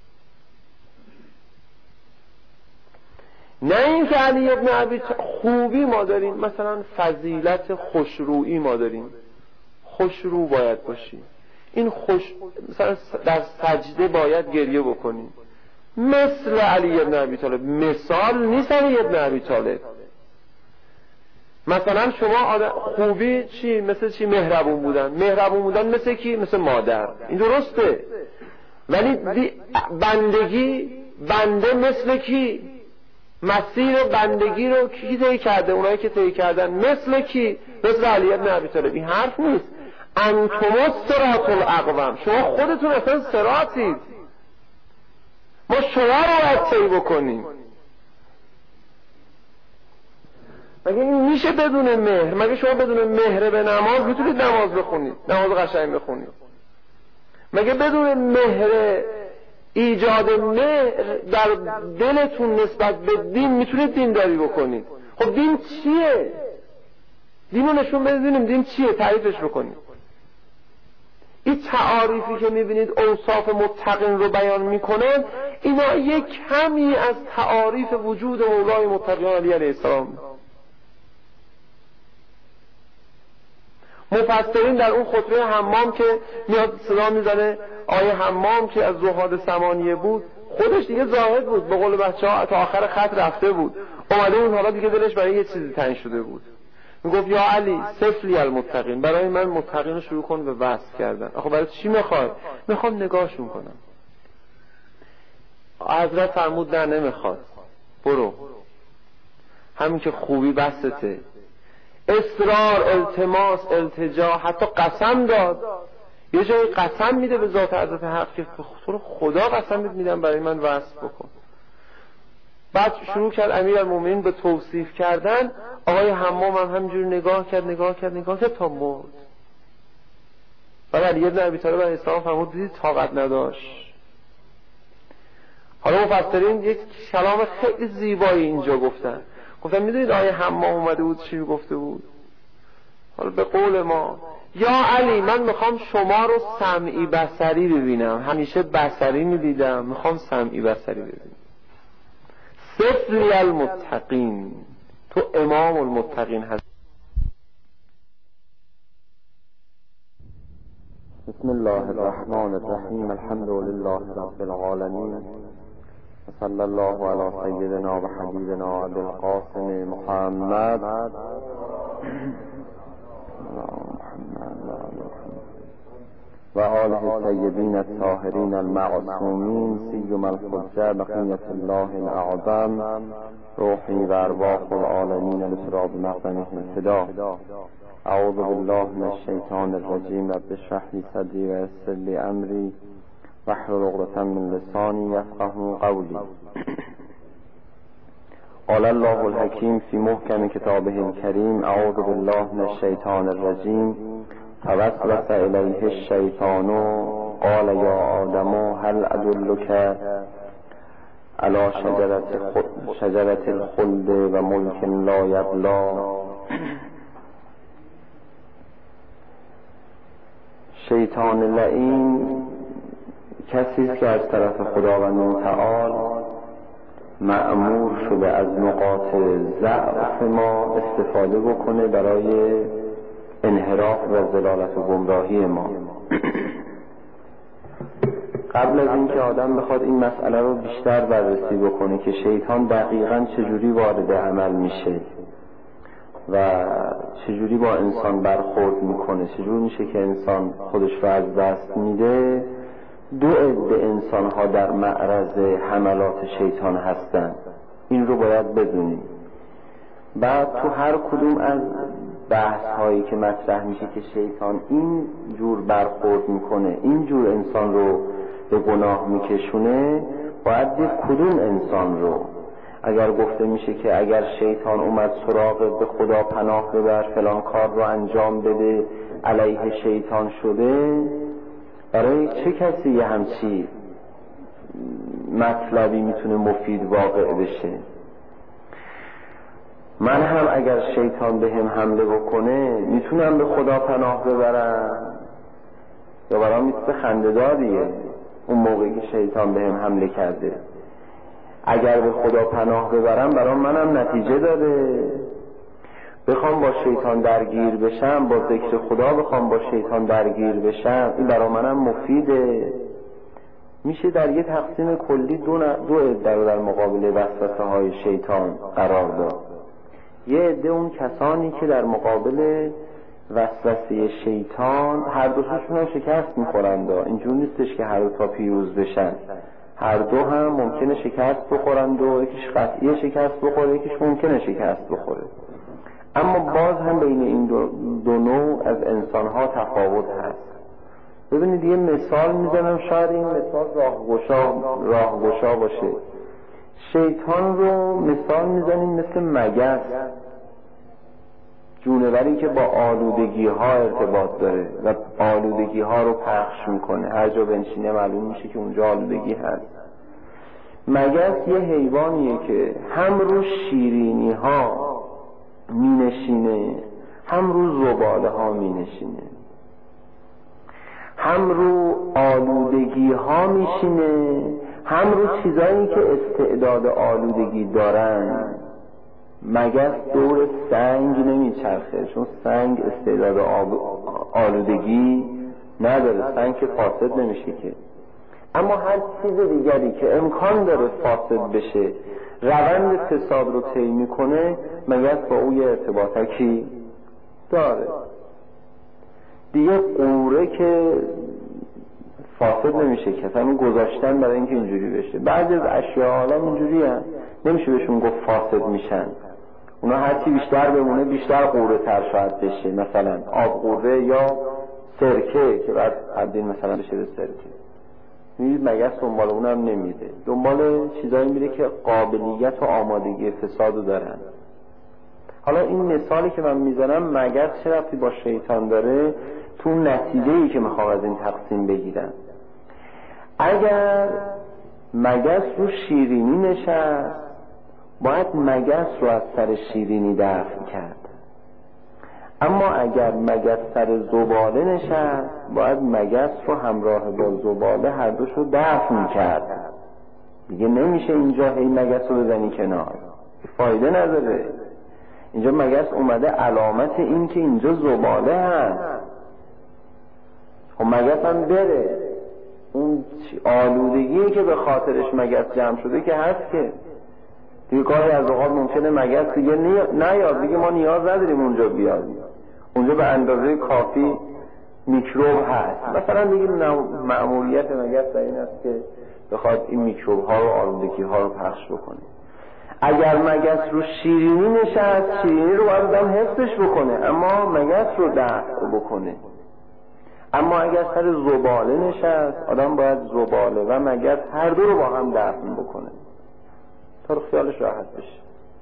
نه اینکه علی بن ابی خوبی ما داریم، مثلا فضیلت خوشرویی ما داریم، خوشرو باید باشی، این مثلا در سجده باید گریه بکنی مثل علی بن ابی طالب. مثال نیست علی بن ابی طالب. مثلا شما خوبی چی؟ مثل چی؟ مهربون بودن مثل کی؟ مثل مادر. این درسته، ولی بنده مثل کی؟ مسیر بندگی رو کی طی کرده؟ اونایی که طی کردن مثل کی؟ مثل علی بن ابی طالب. این حرف نیست. انتم الصراط الاقوم، شما خودتون اصلا صراطید، ما شما رو باید طی بکنیم. مگه این میشه بدون مهر؟ مگه شما بدون مهر به نماز میتونید نماز بخونید، نماز قشنگ بخونید؟ مگه بدون مهر، ایجاد مهر در دلتون نسبت به دین میتونید دینداری بکنید؟ خب دین چیه؟ دین رو نشون بدید، دین چیه؟ تعریفش بکنید. این تعاریفی که میبینید اوصاف متقین رو بیان میکنن، اینا یک کمی از تعاریف وجود مولای متقین علی علیه السلام. مفسرین در اون خطبه حمام که میاد صدا میزنه، آیه حمام که از زهاد ثمانیه بود، خودش دیگه زاهد بود، به قول بچه‌ها تا آخر خط رفته بود، اومده اون حالا دیگه دلش برای یه چیزی تنگ شده بود. میگفت یا علی صفلی المتقین، برای من متقین رو شروع کن به وصف کردن. آخه برای چی میخوای؟ میخوام نگاهشون کنم. حضرت فرمود نه نمیخواد، برو، همین که خوبی بسته. اصرار، التماس، التجا، حتی قسم داد. یه جایی قسم میده به ذات حضرت حق که تو رو خدا قسم میدم برای من وصف بکن. بعد شروع کرد امیرالمومنین به توصیف کردن. آقای حمام هم همینجور نگاه کرد تا مرد. بعد علی بن ابی طالب علیه السلام فرمود دیدی طاقت نداشت. حالا مفسرین یک کلام خیلی زیبایی اینجا گفتن میدونید آیه حمام اومده بود چی گفته بود؟ حالا به قول ما یا علی من میخوام شما رو سمعی بصری ببینم، همیشه بصری میدیدم، میخوام سمعی بصری ببینم. صفلی المتقین، تو امام المتقین هست. بسم الله الرحمن الرحیم، الحمد لله رب العالمین، صلی الله علی سیدنا و حبیبنا ابی القاسم محمد و آله الطیبین الطاهرین المعصومین، سیما الحجة بقیة الله الاعظم، روحی و ارواح العالمین لتراب مقدمه الفدا. اعوذ بالله من الشیطان الرجیم، رب اشرح لی صدری و یسر لی امری واحلل عقدة من لسانی یفقهوا قولی. قال الله الحکیم فی محکم کتابه الکریم، اعوذ بالله من الشیطان الرجیم، فوسوس الیه الشیطان قال یا آدم هل ادلک علی شجرة الخلد و ملک لا یبلی. شیطان لعین کسی است که از طرف خداوند متعال مأمور شده از نقاط ضعف ما استفاده بکنه برای انحراف و ضلالت و گمراهی ما. قبل از اینکه آدم بخواد این مسئله رو بیشتر بررسی بکنه که شیطان دقیقاً چجوری وارد عمل میشه و چجوری با انسان برخورد میکنه، چجوری میشه که انسان خودش رو از دست میده، دو عده انسان‌ها در معرض حملات شیطان هستند. این رو باید بدونیم. بعد تو هر کدوم از بحث هایی که مطرح میشه که شیطان این جور برخورد میکنه، این جور انسان رو به گناه میکشونه، باید دید کدوم انسان رو. اگر گفته میشه که اگر شیطان اومد سراغ به خدا پناه ببر فلان کار رو انجام بده، علیه شیطان شده، برای چه کسی یه همچی مطلبی میتونه مفید واقع بشه؟ من هم اگر شیطان به هم حمله بکنه میتونم به خدا پناه ببرم؟ یا برام میتونه خنده‌داریه اون موقعی که شیطان به هم حمله کرده. اگر به خدا پناه ببرم برام منم نتیجه داره. بخوام با شیطان درگیر بشم، با ذکر خدا بخوام با شیطان درگیر بشم، این برام منم مفیده. میشه در یه تقسیم کلی دو عده در مقابل وسوسه های شیطان قرار داد. یه عده اون کسانی که در مقابل وسوسه شیطان هر دوشون هم شکست میخورند. اینجور نیستش که هر دو تا پیروز بشن، هر دو هم ممکنه شکست بخورند و یکیش قطعی شکست بخوره، یکیش ممکنه شکست بخوره. اما باز هم بین این دو نوع از انسانها تفاوت هست. ببینید یه مثال میزنم، شاید این مثال راهگشا باشه. شیطان رو مثال میزنیم مثل مگس، جونوری که با آلودگی ها ارتباط داره و آلودگی ها رو پخش میکنه. هر جا بنشینه معلوم میشه که اونجا آلودگی هست. مگس یه حیوانیه که هم رو شیرینی ها مینشینه، هم رو زباله ها مینشینه، هم رو آلودگی ها میشینه، هم رو چیزایی که استعداد آلودگی دارن. مگس دور سنگ نمیچرخه، چون سنگ استعداد آلودگی نداره، سنگ که فاسد نمیشه که. اما هر چیز دیگری که امکان داره فاسد بشه، روند فساد رو طی میکنه، مگس با او یه ارتباطکی داره. دیگه قوره که فاسد نمیشه که، اصلا گذاشتن برای اینکه اینجوری بشه. بعضی از اشیاء عالم اینجوری هست، نمیشه بهشون گفت فاسد میشن. اونا هرچی بیشتر بمونه بیشتر قوره تر شاید بشه. مثلا آب قوره یا سرکه که بعد تبدیل مثلا بشه به سرکه. میبینید مگس دنبال اونم نمیده، دنبال چیزایی میره که قابلیت و آمادگی فسادو دارن. حالا این مثالی که من میزنم مگس چه ربطی با شیطان داره تو نتیجه‌ای که میخوام از این تقسیم بگیرم؟ اگر مگس رو شیرینی نشست، باید مگس رو از سر شیرینی دفع کرد. اما اگر مگس سر زباله نشست، باید مگس رو همراه با زباله هر دوش رو دفع کرد. دیگه نمیشه اینجا هی مگس رو بزنی کنار، فایده نداره. اینجا مگس اومده علامت این که اینجا زباله هست. خب مگس هم بره، اون آلودگی که به خاطرش مگس جمع شده که هست که دیگه گاهی از اوقات ممکنه مگس دیگه نیاد، دیگه ما نیاز نداریم اونجا بیاد، اونجا به اندازه کافی میکروب هست. مثلا دیگه مأموریت مگس این است که بخواد این میکروب ها رو آلودگی ها رو پخش بکنه. اگر مگس رو شیرینی نشست، شیرینی رو باید آدم حفظش بکنه، اما مگس رو دفع بکنه. اما اگر سر زباله نشست، آدم باید زباله و مگس هر دو رو با هم دفع بکنه تا خیالش راحت بشه.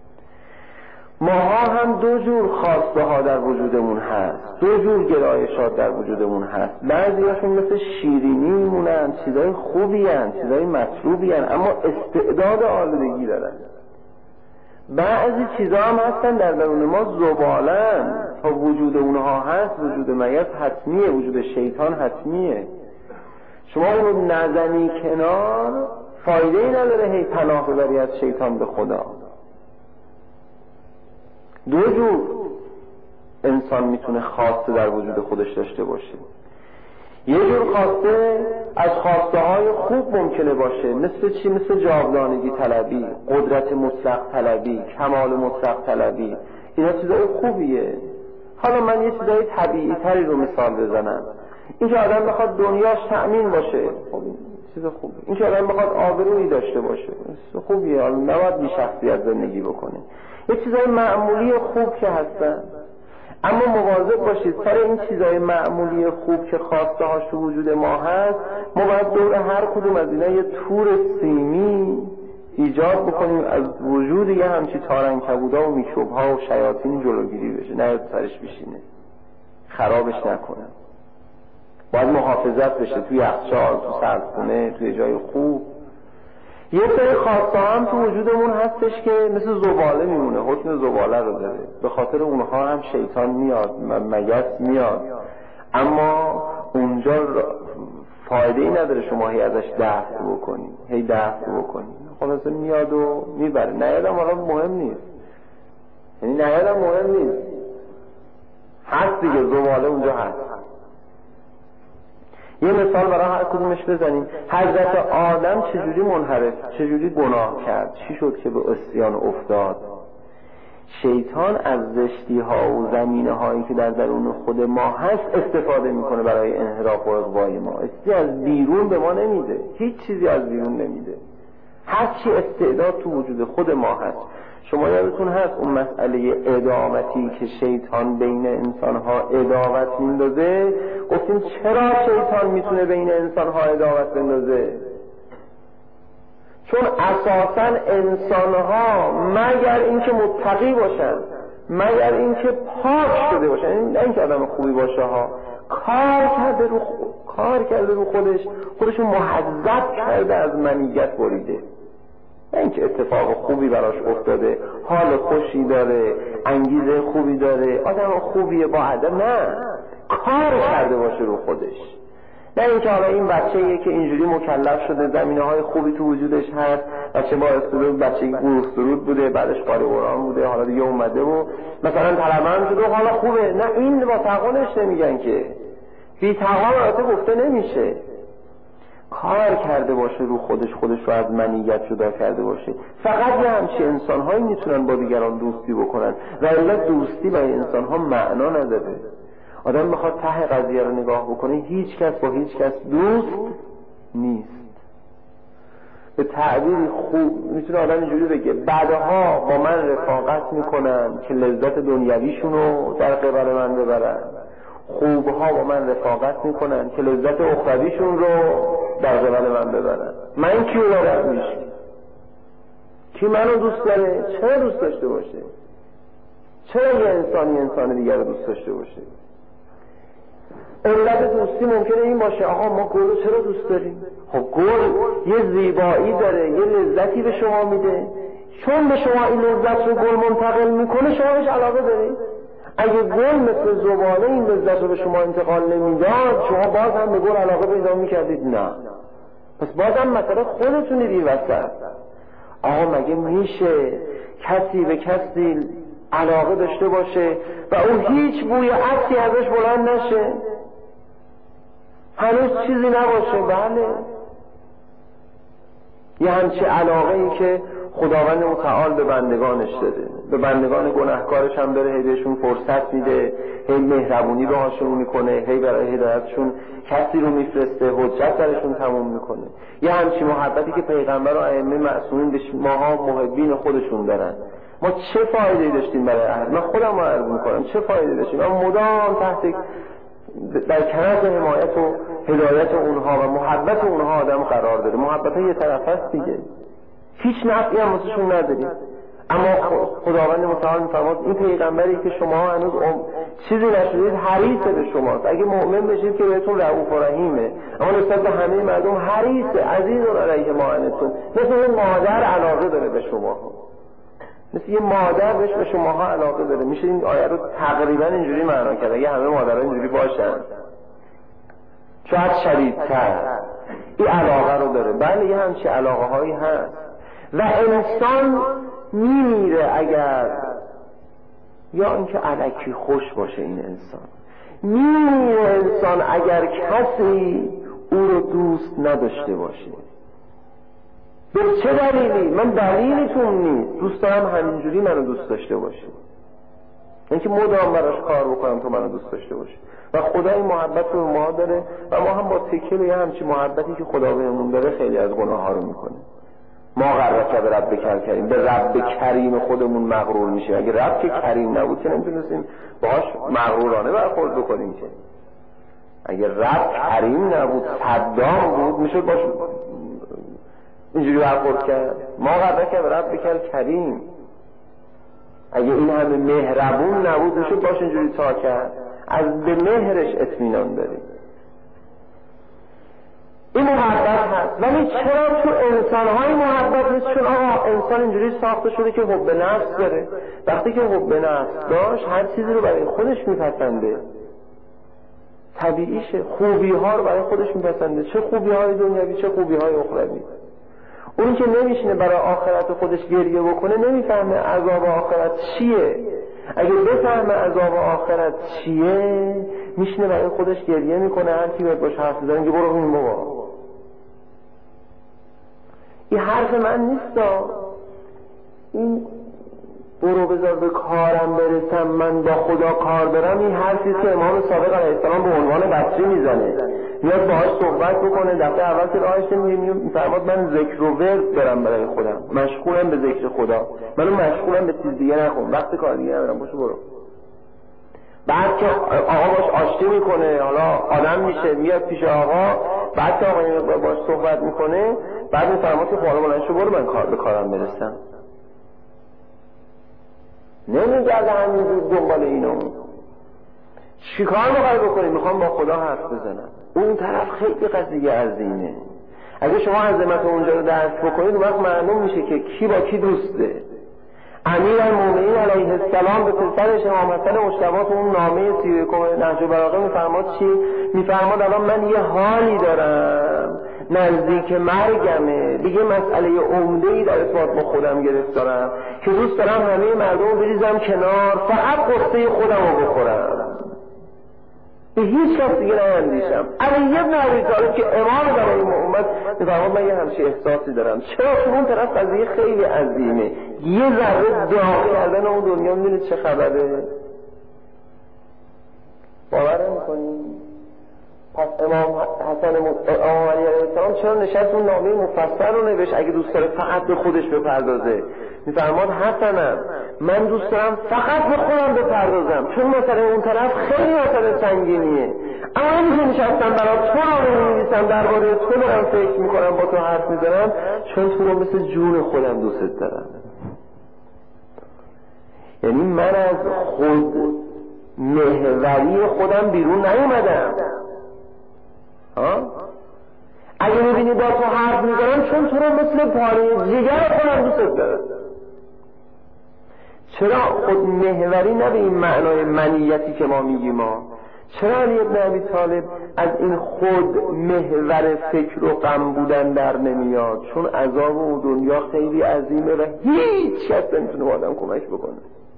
ماها هم دو جور خواسته ها در وجودمون هست، دو جور گرایشات در وجودمون هست. بعضی هاشون مثل شیرینی میمونن، چیزای خوبی هن، چیزای مطلوبی هن، اما استعداد آلودگی دارن. بعضی چیزا هم هستن در درون ما زبالن، تا وجود اونها هست. وجود مگس حتمیه، وجود شیطان حتمیه. شما اونو نزنی کنار، فایده ای نداره هی پناه ببری از شیطان به خدا. دو جور انسان میتونه خواسته در وجود خودش داشته باشه. یه جور خواسته از خواسته های خوب ممکنه باشه، مثل چی؟ مثل جاودانگی طلبی، قدرت مطلق طلبی، کمال مطلق طلبی. اینا چیزای خوبیه. حالا من یه چیزای طبیعی تری رو مثال بزنم. این که آدم بخواد دنیاش تأمین باشه، خب چیز خوبه. این که آدم بخواد آبرویی داشته باشه، خوبیه. حالا نباید بی شخصیت زندگی بکنه. یه چیزای معمولی خوب که هستن. اما مواظب باشید سر این چیزای معمولی خوب که خواسته هاش تو وجود ما هست، ما باید دور هر کدوم از اینا یه تور سیمی ایجاد بکنیم از وجود یه همچی تارنکبودا و میکروب‌ها و شیاطین جلوگیری بشه، نه سرش بشینه، خرابش نکنه. باید محافظت بشه توی یخچال، تو سردخونه، توی جای خوب. یه سری خواسته هم تو وجودمون هستش که مثل زباله میمونه، حکم زباله رو داره، به خاطر اونها هم شیطان میاد، مگس میاد، اما اونجا فایده ای نداره شما هی ازش دفع بکنید، هی دفع بکنید، خلاص میاد و میبره. نیادم حالا مهم نیست، یعنی نیادم مهم نیست، هست دیگه، زباله اونجا هست. یه مثال برای هر کدومش بزنیم. حضرت آدم چجوری منحرف، چجوری گناه کرد، چی شد که به عصیان افتاد؟ شیطان از زشتی ها و زمینه هایی که در درون خود ما هست استفاده میکنه برای انحراف و اغوای ما. چیزی از بیرون به ما نمیده، هیچ چیزی از بیرون نمیده، هر چی استعداد تو وجود خود ما هست. شما یادتون هست اون مسئله عداوتی که شیطان بین انسانها عداوت میندازه؟ گفتیم چرا شیطان میتونه بین انسانها عداوت بندازه؟ چون اساساً انسانها مگر اینکه متقی باشن، مگر اینکه پاک شده باشن، نه اینکه آدم خوبی باشه ها، کار کرده رو خودشو محذب کرده، از منیت بریده، نه اینکه اتفاق خوبی براش افتاده، حال خوشی داره، انگیزه خوبی داره، آدم خوبیه با ادب، نه، کار کرده باشه رو خودش. نه اینکه حالا این بچه‌ایه که اینجوری مکلف شده، زمینه‌های خوبی تو وجودش هست، بچه با استعداد، بچه گروه سرود بوده، بعدش قاری قرآن بوده، حالا دیگه اومده و مثلا طلبه‌ام شده و حالا خوبه. نه، این با تقوانش نمیگن که، بی تقوان البته گفته نمیشه، کار کرده باشه رو خودش رو از منیت جدا کرده باشه. فقط یه همچین انسان‌هایی میتونن با دیگران دوستی بکنن، و الا دوستی برای انسان‌ها معنا نداره. آدم میخواد ته قضیه رو نگاه بکنه، هیچ کس با هیچ کس دوست نیست. به تعبیری خوب میتونه آدم اینجوری بگه بعدها با من رفاقت میکنن که لذت دنیویشونو در قبال من ببرن، خوبها با من رفاقت میکنن که لذت اخرویشون رو در قبال من ببرن. من کیو دارم میشه؟ کی منو دوست داره؟ چرا دوست داشته باشه؟ چرا یه انسان دیگر رو دوست داشته باشه؟ علت دوستی ممکنه این باشه آقا ما گل رو چرا دوست داریم؟ خب گل یه زیبایی داره، یه لذتی به شما میده، چون به شما این لذت رو گل منتقل میکنه شما بهش علاقه دارید. اگه گل مثل زباله این لذت رو به شما انتقال نمیداد، شما باز هم به گل علاقه پیدا میکردید؟ نه. پس باز هم مثلا خودتونید این وسط. آقا مگه میشه کسی به کسی علاقه داشته باشه و اون هیچ بوی عطری ازش بلند نشه، هنوز چیزی نباشه؟ بله، یه همچی علاقه ای که خداوند متعال به بندگانش داده، به بندگان گناهکارش هم داره، هی بهشون فرصت میده، هی مهربونی باهاشون میکنه، هی برای هدایتشون کسی رو میفرسته، حجت درشون تموم میکنه. یه همچی محبتی که پیغمبر و ائمه معصومین به ماها محبین خودشون دارن. ما چه فایده‌ای داشتیم برای اهل؟ من خودم رو عرض میکنم چه فایده‌ای داشتیم؟ ما مدام تحت در کنار حمایت و هدایت اونها و محبت اونها آدم قرار داره. محبت ها یه طرف هست دیگه، هیچ نفعی هم واسهشون نداریم. اما خداوند متعال میفرماد این پیغمبری که شما هنوز چیزی نشدید حریصه به شماست. اگه مؤمن بشید که بهتون رؤوف و رحیمه، اما نسبت به همه مردم حریصه، عزیز علیه ما عنتم. مثل یه مادر علاقه داره به شما، مثل یه مادر بهش به شماها علاقه داره. میشه این آیه رو تقریبا اینجوری معنا کرد اگه همه مادرها اینجوری باشن، شاید شدیدتر این علاقه رو داره. بله یه همچی علاقه هایی هست و انسان میمیره اگر، یا اینکه الکی خوش باشه این انسان، میمیره انسان اگر کسی او رو دوست نداشته باشه. به چه دلیلی؟ من دلیلیتون نیست، دوست دارم همینجوری منو دوست داشته باشه، اینکه مدام براش کار بکنم تو منو دوست داشته باشه. و خدا این محبت رو ما داره و ما هم با تکیه به همچین محبتی که خدا بهمون داره خیلی از گناه ها رو میکنه. ما غرک به رب کریم، به رب کریم خودمون مغرور میشه. اگه رب که کریم نبود که نمیتونستیم باهاش مغرورانه برخورد بکنیم که. اگه رب کریم نبود، صدام بود، میشد باش اینجوری برخورد کرد. ما غرک به رب کریم. اگه این همه مهربون نبود میشد باش اینجوری تا کرد. از به مهرش اطمینان داریم. این محبت هست. ولی چرا تو انسان‌های محبت نیست؟ چون آقا انسان اینجوری ساخته شده که حب نفس داره. وقتی که حب نفس داشت هر چیزی رو برای خودش میپسنده، طبیعیشه. خوبی‌ها رو برای خودش میپسنده، چه خوبی‌های دنیوی چه خوبی‌های اخروی. اون که نمیشینه برای آخرت خودش گریه بکنه نمیفهمه عذاب آخرت چیه. اگه بفهمه عذاب آخرت چیه میشینه برای خودش گریه میکنه. هر کی باید باشه حرف بزنه که برو این بابا، این حرف من نیستا، این برو بذار به کارم برسم من با خدا کار دارم، این حرفی که امام صادق علیه السلام به عنوان بصری میزنه. میاد باهاش صحبت بکنه، دفعه اول که راهش میفرماد من ذکر و ورد دارم برای خودم، مشغولم به ذکر خدا، منو مشغولم به چیز دیگه نکن، وقت کار دیگه ندارم، باشو برو. بعد که آقا باش آشتی میکنه، حالا آدم میشه، میاد پیش آقا، بعد که آقا باش صحبت میکنه، بعد میفرماد که خواهر بلند شو برو من به کارم برسم. نمیگرده همینجور دنبال اینو. چی کار میخوای بکنی؟ میخوام با خدا حرف بزنم. اون طرف خیلی قضیه عظیمه. اگه شما عظمت اونجا رو درک بکنید اون وقت معلوم میشه که کی با کی دوسته. امیرالمومنین علیه السلام به پسرش امام حسن مجتبی تو اون نامه 31 نهج البلاغه میفرماد چی؟ میفرماد الان من یه حالی دارم نزدیک مرگمه، دیگه مسئله عمده‌ای در ارتباط با خودم گرفتارم که دوست دارم همه مردم رو بریزم کنار، فقط قصه خودم رو بخورم، به هیچ کس دیگه نمی‌اندیشم. علی ابن ابی طالب که امام برای این امت میفرماد من یه همچین احساسی دارم. چرا؟ چون اون طرف قضیه خیلی عظیمه، یه ذره داغ کردن اون دنیا می‌بینید چه خبره. باور نمی‌کنید؟ پس امام حسن علی علیه السلام چرا نشست اون نامه مفصل رو نوشت؟ اگه دوست داره فقط به خودش بپردازه. میفرماد حسنم من دوست دارم فقط به خودم بپردازم، چون مثلا اون طرف خیلی مثلا سنگینیه، اما همین که نشستم برای تو رو می‌نویسم، درباره تو دارم فکر میکنم، با تو حرف میزنم، چون تو رو مثل جون خودم دوست دارم. یعنی من از خود محوری خودم بیرون نیومدم. اگه میبینی با تو حرف میزنم چون تو رو مثل پاره جگر خودم دوست دارم. چرا خود محوری نه به این معنای منیتی که ما میگیم ما؟ چرا علی ابن ابی طالب از این خود محور فکر و غم بودن در نمیاد؟ چون عذاب اون دنیا خیلی عظیمه و هیچ کس نمیتونه به آدم کمک بکنه.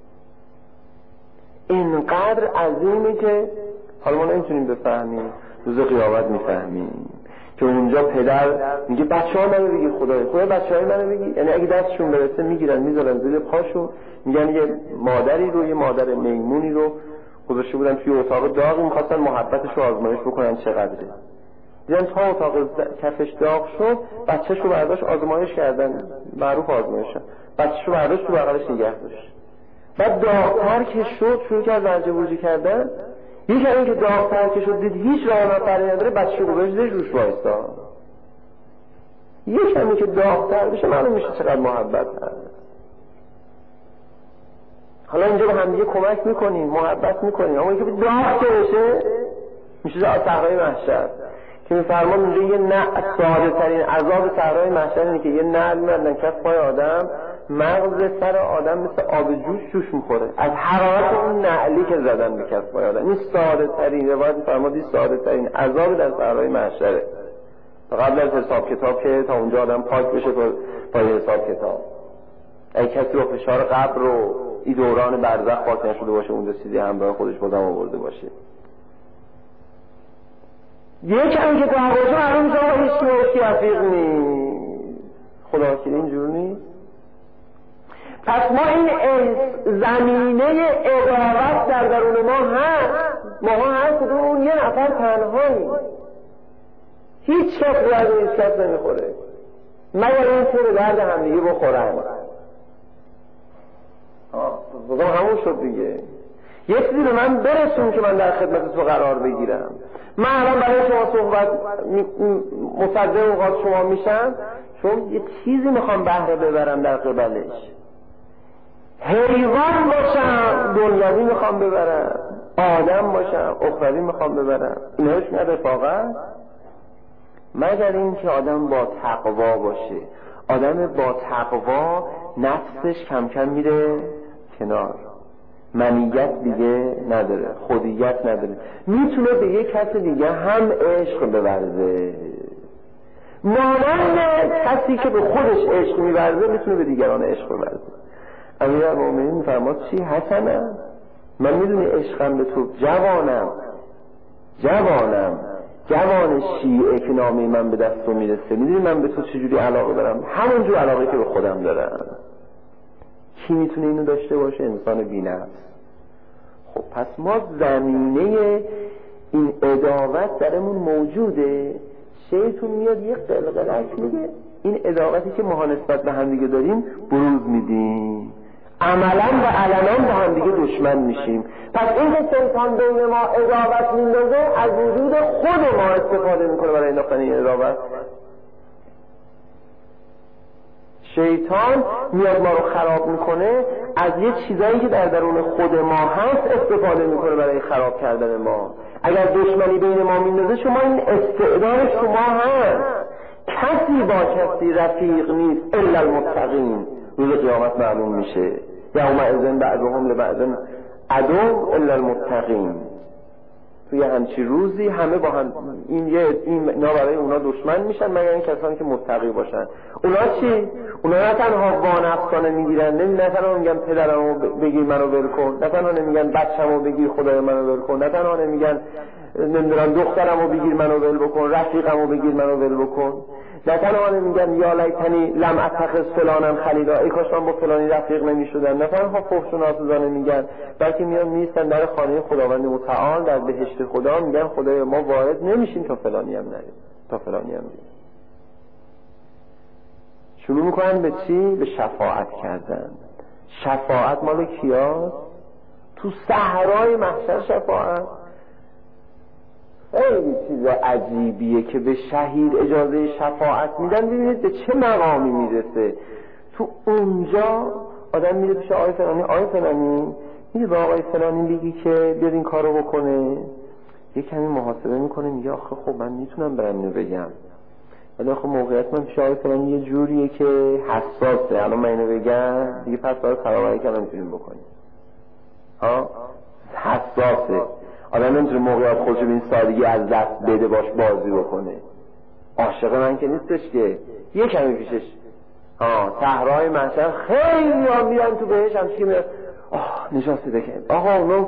اینقدر عظیمه که حالا ما نمیتونیم بفهمیم، روز قیامت میفهمیم که اونجا پدر میگه بچه‌ها منو بگیر، خدا بچه‌های منو بگیر. یعنی اگه دستشون برسه میگیرن میذارن زیر پاشون، میگن یه مادری رو، یه مادر میمونی رو گذاشته بودن توی اتاق داغی، میخواستن محبتش رو آزمایش بکنن چقدره. دیدن تا اتاق کفش داغ شد، بچه‌شو برداشت آزمایش کردن، معروف آزمایشه، بچه‌شو برداشت تو بغلش نگه داشت. بعد داغ‌تر که شد شروع کرد ورجه‌بوجی کردن. یکی این که داغ‌تر که شد دید هیچ راه نفری نداره، بچه‌شو گذاشت زیر روش وایسا. یکی این که داغ‌تر بشه معلوم میشه چقدر محبت هست. حالا اینجا به هم دیگه کمک میکنیم، محبت میکنیم، اما اینکه داغ که بشه میشه صحرای محشر که میفرمان اونجا یه ساده ترین عذاب صحرای محشر اینه که یه نعل می‌بندن کف پای آدم، مغز سر آدم مثل آب جوش میخوره از حرارت اون نعلی که زدن به کف پای آدم. این ساده ترین روایت میفرماد این ساده ترین عذاب در صحرای محشره، قبل از حساب کتاب که تا اونجا آدم پاک بشه پای حساب کتاب. اگه کسی رو فشار قبر رو این دوران برزخ پاک نشده باشه، اون چیزی همراه خودش بازم آورده باشه. یک هم که دعواجه معلوم میشه آقا هیچ نوشتی رفیق نیست، خدا وکیل اینجور نیست. پس ما این زمینه اقامت در درون ما هست، ما هر کدوم اون یه نفر تنهایی، هیچ کس باید هیچ کس نمیخوره. مگر اینکه به درد همدیگه بخورن. بازم همون شد دیگه. یه چیزی به من برسون که من در خدمت تو قرار بگیرم. من الان برای شما صحبت مصدق اوقات شما میشم، چون یه چیزی میخوام بهره ببرم در قبلش. حیوان باشم دنیوی میخوام ببرم، آدم باشم اخروی میخوام ببرم. اینهاش نه رفاقت، مگر این که آدم با تقوا باشه. آدم با تقوا نفسش کم کم میره کنار، منیت دیگه نداره، خودیت نداره، میتونه به یک کس دیگه هم عشق بورزه. مانند کسی که به خودش عشق میورزه میتونه به دیگران عشق بورزه. امیرالمومنین میفرماد چی؟ حسنم، من میدونی عشقم به تو، جوان شیعه که نامه من به دست رو میرسه، میدونی من به تو چجوری علاقه دارم؟ همونجور علاقه که به خودم دارم. کی میتونه اینو داشته باشه؟ انسان بی‌نفس. خب پس ما زمینه این عداوت درمون موجوده. شیطون میاد یه قلقلک میگه این عداوتی که ما نسبت به هم دیگه داریم بروز میدیم، عملا و علنا به هم دیگه دشمن میشیم. پس این که شیطان بین ما عداوت میندازه، از وجود خود ما استفاده میکنه برای انداختن این عداوت. شیطان میاد ما رو خراب میکنه، از یه چیزایی که در درون خود ما هست استفاده میکنه برای خراب کردن ما. اگر دشمنی بین ما میندازه، شما این استعداد شما هست. کسی با کسی رفیق نیست الا المتقین. روز قیامت معلوم میشه یومئذ بعضهم لبعض عدو الا المتقین. توی همچی روزی همه با هم اینا برای اونا دشمن میشن مگر این کسانی که متقی باشن. اونا چی؟ اونا نه تنها وانفسانه میگیرن، نه تنها میگن پدرمو بگیر منو ول کن، نه تنها نمیگن بچه‌مو بگیر خدای منو ول کن، نه تنها نمیگن نمیدونم دخترمو بگیر منو ول بکن، رفیقمو بگیر منو ول بکن، نه تنها نمیگن یا لیتنی لم اتخذ فلانم خلیلا، ای کاش من با فلانی رفیق نمیشدم، نه تنها فحش و ناسزا نمیگن، بلکه میان میستن در خانه خداوند متعال در بهشت خدا، میگن خدای ما وارد نمیشیم تا فلانی هم نریم، تا فلانی هم نریم. شروع میکنن به چی؟ به شفاعت کردن. شفاعت مال کیاست؟ تو صحرای محشر شفاعت. خیلی چیز عجیبیه که به شهید اجازه شفاعت میدن. ببینید به چه مقامی میرسه. تو اونجا آدم میره پیش آقای فلانی، آقای فلانی میره با آقای فلانی بگی که بیاد این کارو بکنه، یه کمی محاسبه میکنه، میگه آخه خب من میتونم برم اینو بگم، ولی آخه موقعیت من پیش آقای فلانی یه جوریه که حساسه، الان من اینو بگم دیگه پس برای خرابایی که نمیتونیم بکنیم. حساسه، آدم نمیتونه موقعیت خودشو به این سادگی از دست بده باش بازی بکنه. عاشق من که نیستش که یه کمی پیشش صحرای محشر خیلی ها میرن تو بهش هم چی میرن نشاسته بکن آقا اونو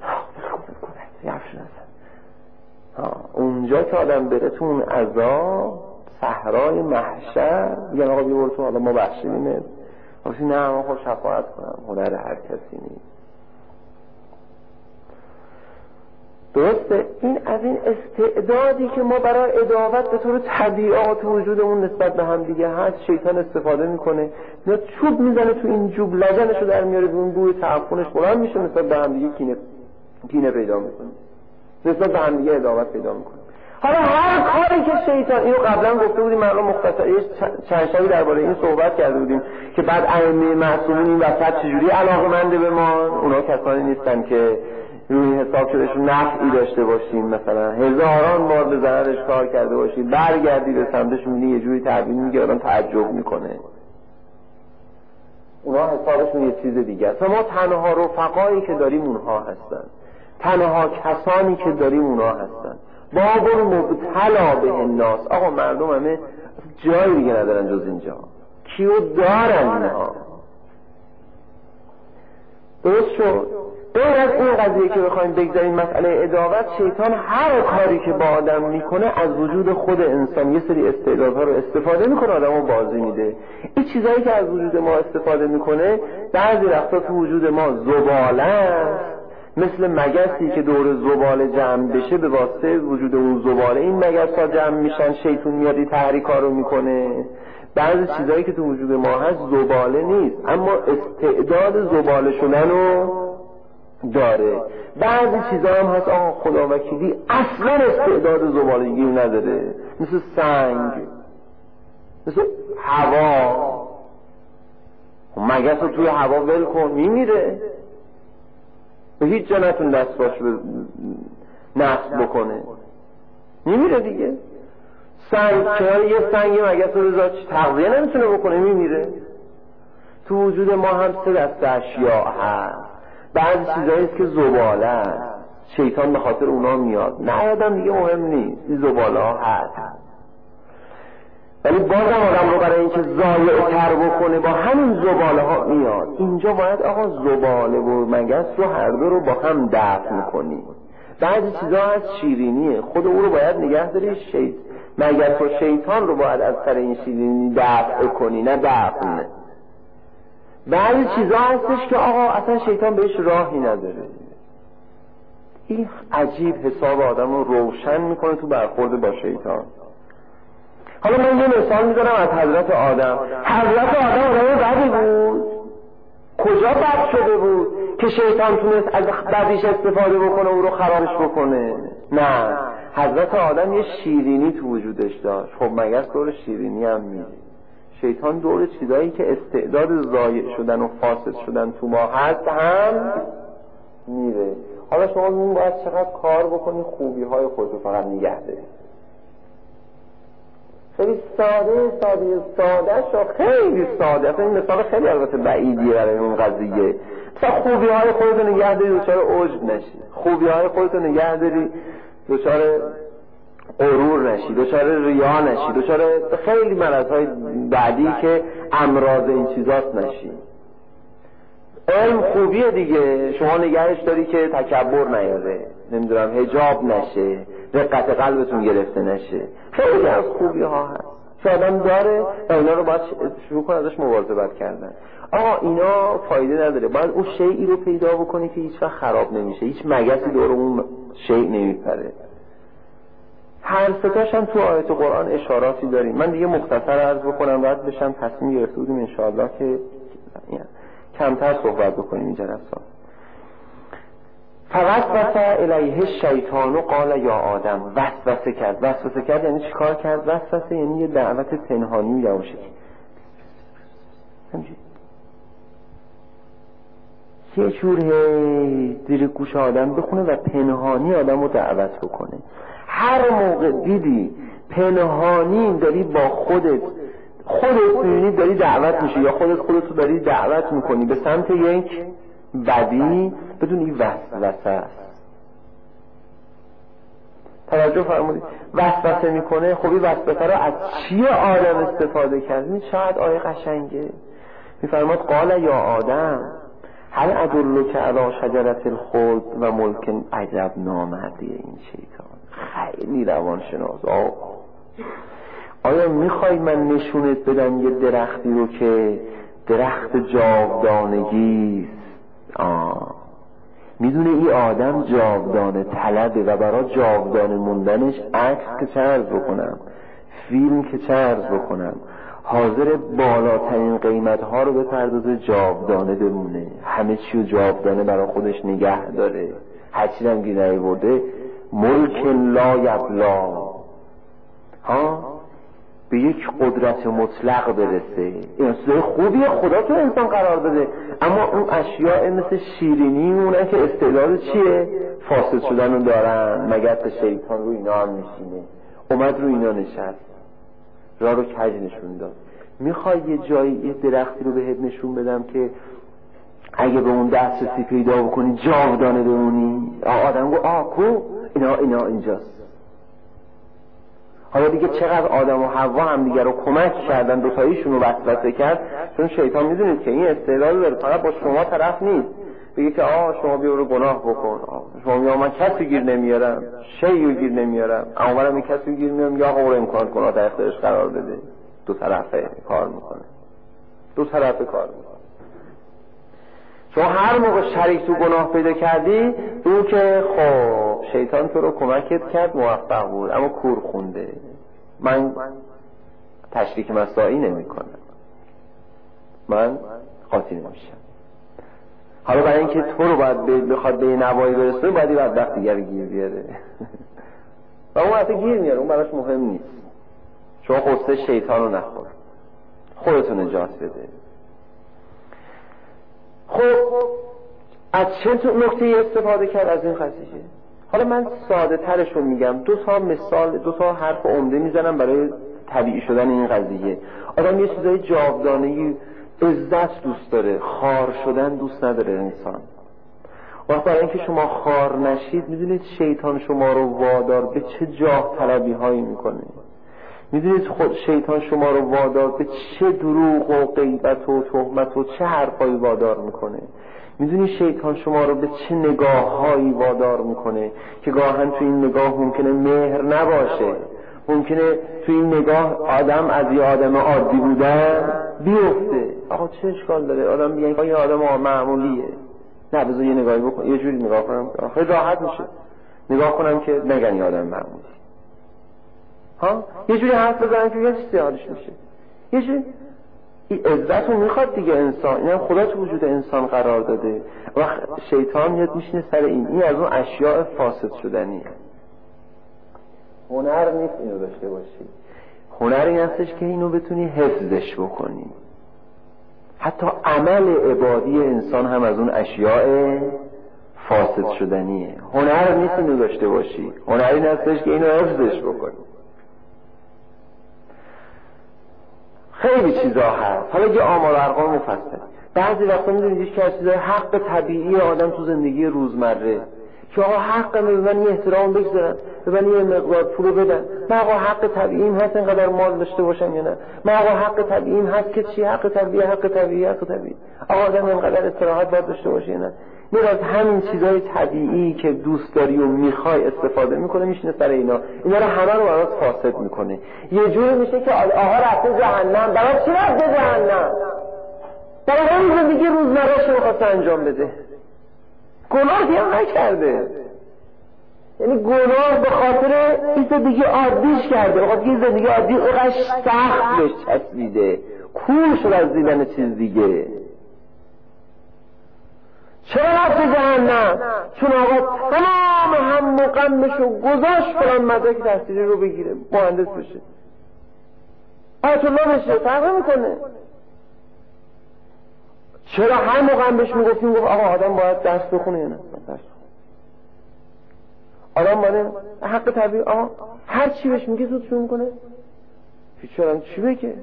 اونجا که آدم بره تو اون عذاب صحرای محشر میگن آقا بیا برو تو، حالا ما بخشیدیمت. نه من خود شفاعت کنم، هنر هر کسی نیست. درسته؟ این از این استعدادی که ما برای عداوت به طور طبیعات وجودمون نسبت به هم دیگه هست شیطان استفاده میکنه، میاد چوب میزنه تو این جوب، لجنشو در میاره، به اون بوی تعفنش بلند میشه، نسبت به هم دیگه کینه پیدا میکنه، نسبت به هم دیگه عداوت پیدا میکنه. حالا هر کاری که شیطان، اینو قبلا گفته بودیم، معلوم مختصر چند شبی درباره این صحبت کرده بودیم که بعد ائمه معصومین این وسط چجوری علاقه‌مند به ما، اونا کسانی نیستن که روی حساب شدهشون نفعی داشته باشیم، مثلا هزاران بار به ضررش کار کرده باشیم، برگردی به سمتش میبینی یه جوری تعبیر میگه آدم تعجب میکنه. اونا حسابشون یه چیز دیگه است. ما تنها رفقایی که داریم اونها هستن، تنها کسانی که داریم اونها هستن. باب مبتلا به الناس، آقا مردم همه جای دیگه ندارن جز اینجا، کیو دارن اینها؟ درست شد؟ غیر از این قضیه که بخوایم بگذاریم مسئله عداوت، شیطان هر کاری که با آدم میکنه از وجود خود انسان یه سری استعدادها رو استفاده میکنه، آدمو بازی میده. این چیزایی که از وجود ما استفاده میکنه بعضی وقتا تو وجود ما زباله است، مثل مگسی که دور زباله جمع بشه، به واسطه وجود اون زباله این مگس ها جمع میشن، شیطون میاد این تحریکا رو میکنه. بعضی چیزایی که تو وجود ما هست زباله نیست، اما استعداد زباله شدن رو داره. بعضی چیزا هم هست آقا خدا وکیلی اصلا استعداد زبالگی نداره، مثل سنگ، مثل هوا. مگس رو توی هوا ول کن میمیره، به هیچ جا نتون دست باش نصب بکنه، میمیره دیگه. سنگ کنار یه سنگ مگس رو بذار تغذیه نمیتونه بکنه، میمیره. تو وجود ما هم سه دسته اشیاء هست. بعضی چیزایی است که زباله است، شیطان به خاطر اونا میاد، نه آدم دیگه مهم نیست، این زباله ها هست. ولی بازم آدم رو برای اینکه ضایع تر بکنه با همین زباله ها میاد. اینجا باید آقا زباله و مگس رو هر دو رو با هم دفع کنی. بعضی چیزا هست شیرینیه، خود او رو باید نگه داری. مگس و شیطان رو باید از سر این شیرینی دفع کنی، نه دفع. بعضی چیزا هستش که آقا اصلا شیطان بهش راهی نداره. این عجیب حساب آدم رو روشن میکنه تو برخورد با شیطان. حالا من یه مثال میذارم از حضرت آدم. حضرت آدم بدی بود، کجا بد شده بود که شیطان تونست از بدیش استفاده بکنه او رو خرابش بکنه؟ نه، حضرت آدم یه شیرینی تو وجودش داشت. خب مگس دور شیرینی هم میره، شیطان دور چیزایی که استعداد ضایع شدن و فاسد شدن تو ما هست هم میره. حالا شما ببین باید چقدر کار بکنی خوبی های خودتو فقط نگه داری. خیلی ساده شو، خیلی ساده. اصلا این مثال خیلی البته بعیدیه برای اون قضیه. مثلا خوبی های خودتو نگه داری دچار عجب نشی، خوبی های خودتو نگه داری دچار غرور نشی، دچار ریا نشی، دچار خیلی مرض‌های بعدی که امراض این چیزاست نشی. علم خوبیه دیگه، شما نگهش داری که تکبر نیاره، نمیدونم حجاب نشه، رقت قلبتون گرفته نشه. خیلی از خوبی ها هست که آدم داره و اینا رو باید شروع کن ازش مواظبت کردن. آقا اینا فایده نداره، باید اون شیئی رو پیدا بکنی که هیچ وقت خراب نمیشه، هیچ مگسی دور اون شیء نمیپره. هر ستاش هم تو آیت قرآن اشاراتی داریم. من دیگه مختصر عرض بکنم بعد بشم تصمیم گرفته بودیم انشاءالله که کمتر صحبت بکنیم این جلسات. فوسوس الیه الشیطان قال یا آدم. وسوسه کرد یعنی چی کار کرد؟ وسوسه یعنی یه دعوت پنهانی و یواشکی. یه جور زیر گوش آدم بخونه و پنهانی آدم رو دعوت بکنه. هر موقع دیدی پنهانی داری با خودت میبینی داری دعوت میشه یا خودت رو داری دعوت میکنی به سمت یک بدی، بدون این وسوسه است. توجه فرمودید؟ وسوسه میکنه. خب این وسوسه رو از چیه آدم استفاده کرد؟ این چقدر آیه قشنگه. میفرماد قال یا آدم هل ادلک علی شجرة الخلد و ملک عجب. نامردی این شیطان خیلی روانشناس. آیا میخوای من نشونت بدم یه درختی رو که درخت جاودانگی است؟ میدونه این آدم جاودانه طلبه و برای جاودانه موندنش عکس که چه عرض بکنم، فیلم که چه عرض بکنم، حاضر بالاترین قیمت ها رو به پردازه جاودانه بمونه، همه چی رو جاودانه برای خودش نگه داره، هرچی هم گیر نیورده ملک لا یبلا، به یک قدرت مطلق برسه. این چیزای خوبیه خدا تو انسان قرار بده، اما اون اشیاء مثل شیرینی اونن که استعداد چیه؟ فاسد شدن رو دارن. مگس شیطان رو اینا هم نشینه، اومد رو اینا نشست، راه رو کج نشون داد. میخوای یه جایی یه درختی رو بهت نشون بدم که اگه به اون دسترسی پیدا بکنی جاودانه بمونی؟ آدم گو کو اینا اینجاست. حالا دیگه چقدر آدم و حوا هم دیگه رو کمک کردن، دوتاییشون رو وسوسه کرد، چون شیطان میدونید که این استعداد داره، فقط با شما طرف نیست بگه که شما بیا رو گناه بکن، شما میگه من کسی گیر نمیارم، شیعی گیر نمیارم، اما من کسی گیر میارم، یا آقا امکان کنه در اختیارش قرار بده. دو طرفه کار میکنه. چون هر موقع شریک تو گناه پیدا کردی او که خب شیطان تو رو کمکت کرد موفق بود اما کور خونده، من تشریک مساعی نمی کنم، من قاطی نمیشم. حالا برای اینکه تو رو باید بخواد به نوایی برسه باید بدبخت دیگر گیر بیاره و اون حتی گیر میاره، اون براش مهم نیست، چون قصه شیطان رو نخور، خودتو نجات بده. خب از چه نکته استفاده کرد از این قضیه؟ حالا من ساده ترش رو میگم، دو تا حرف عمده میزنم برای طبیعی شدن این قضیه. آدم یه چیزای جاودانه‌ای، عزت دوست داره، خار شدن دوست نداره انسان. وقت برای اینکه شما خار نشید میدونید شیطان شما رو وادار به چه جاه طلبی هایی میکنه، میدونید خود شیطان شما رو وادار به چه دروغ و غیبت و تهمت و چه حرفایی وادار میکنه، میدونید شیطان شما رو به چه نگاههایی وادار میکنه که گاهن تو این نگاه ممکنه مهر نباشه، ممکنه تو این نگاه آدم از یه آدم عادی بودن بیفته. آقا چه اشکال داره آدم بیان یه آدم معمولیه، نه بذار یه نگاهی بکن، یه جوری نگاه کنم خیلی راحت میشه، نگاه کنم که نگن یه آدم معمولی، ها یه جوری حرف بزنم که یه چیزی حالش میشه، یه جوری این عزت رو میخواد دیگه انسان، این هم خدا تو وجود انسان قرار داده و شیطان میاد میشینه سر این از اون اشیاء فاسد شدنیه. هنر نیست اینو داشته باشی، هنر این هستش که اینو بتونی حفظش بکنی. حتی عمل عبادی انسان هم از اون اشیاء فاسد شدنیه. هنر نیست اینو داشته باشی، هنر این هستش که اینو حفظش بکنی. خیلی چیزا هست، حالا یه آمار ارقام مفصل. بعضی وقتا میدونید که از چیزای حق طبیعی آدم تو زندگی روزمره که آقا حق به من یه احترام بگذارن، به من یه مقدار پول بدن، من آقا حق طبیعیم هست اینقدر مال داشته باشم یا نه، من آقا حق طبیعیم هست که چی؟ حق طبیعی آقا آدم اینقدر استراحت باید داشته باشه یا نه. میراز همین چیزای طبیعی که دوست داری و میخوای استفاده میکنه میشینه سر اینا رو همه رو برات فاسد میکنه. یه جوری میشه که آقا رفته جهنم. برای چی رفته جهنم؟ برای همین زندگی روزمره‌اش رو میخواسته انجام بده، گناهی هم نکرده، یعنی گناه به خاطر این زندگی عادیش کرده، بخاطر این زندگی عادی اونقدر سخت بهش چسبیده، کور شد از دیدن چیز دیگه. چرا رفت جهنم؟ چون آقا تمام هم مقامشو گذاشت فلان مدرک تحصیلی رو بگیره، مهندس بشه، آیت الله بشه، فرق میکنه. چرا هر موقع هم بهش میگفتیم گفت آقا آدم باید درس بخونه یا نه؟ آدم باید حق طبیعی، آقا هر چی بهش میگه زود شروع میکنه چرا چی بگه؟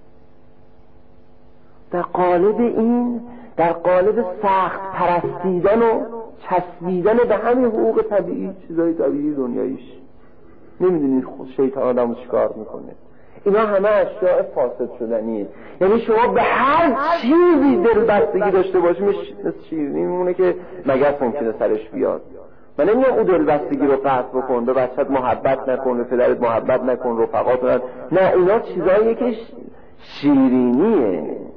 در قالب سخت پرستیدن و چسبیدن به همین حقوق طبیعی، چیزای طبیعی دنیاییش. نمیدونید خود شیطان آدمو چیکار میکنه. اینا همه اشیاء فاسد شدنیه. یعنی شما به هر چیزی دلبستگی داشته باشی مثل شیرینی میمونه که مگس ممکنه سرش بیاد. من نمیگم اون دلبستگی رو قطع بکن، به بچت محبت نکن، به پدرت محبت نکن، رفقات نه، اینا چیزاییه که شیرینیه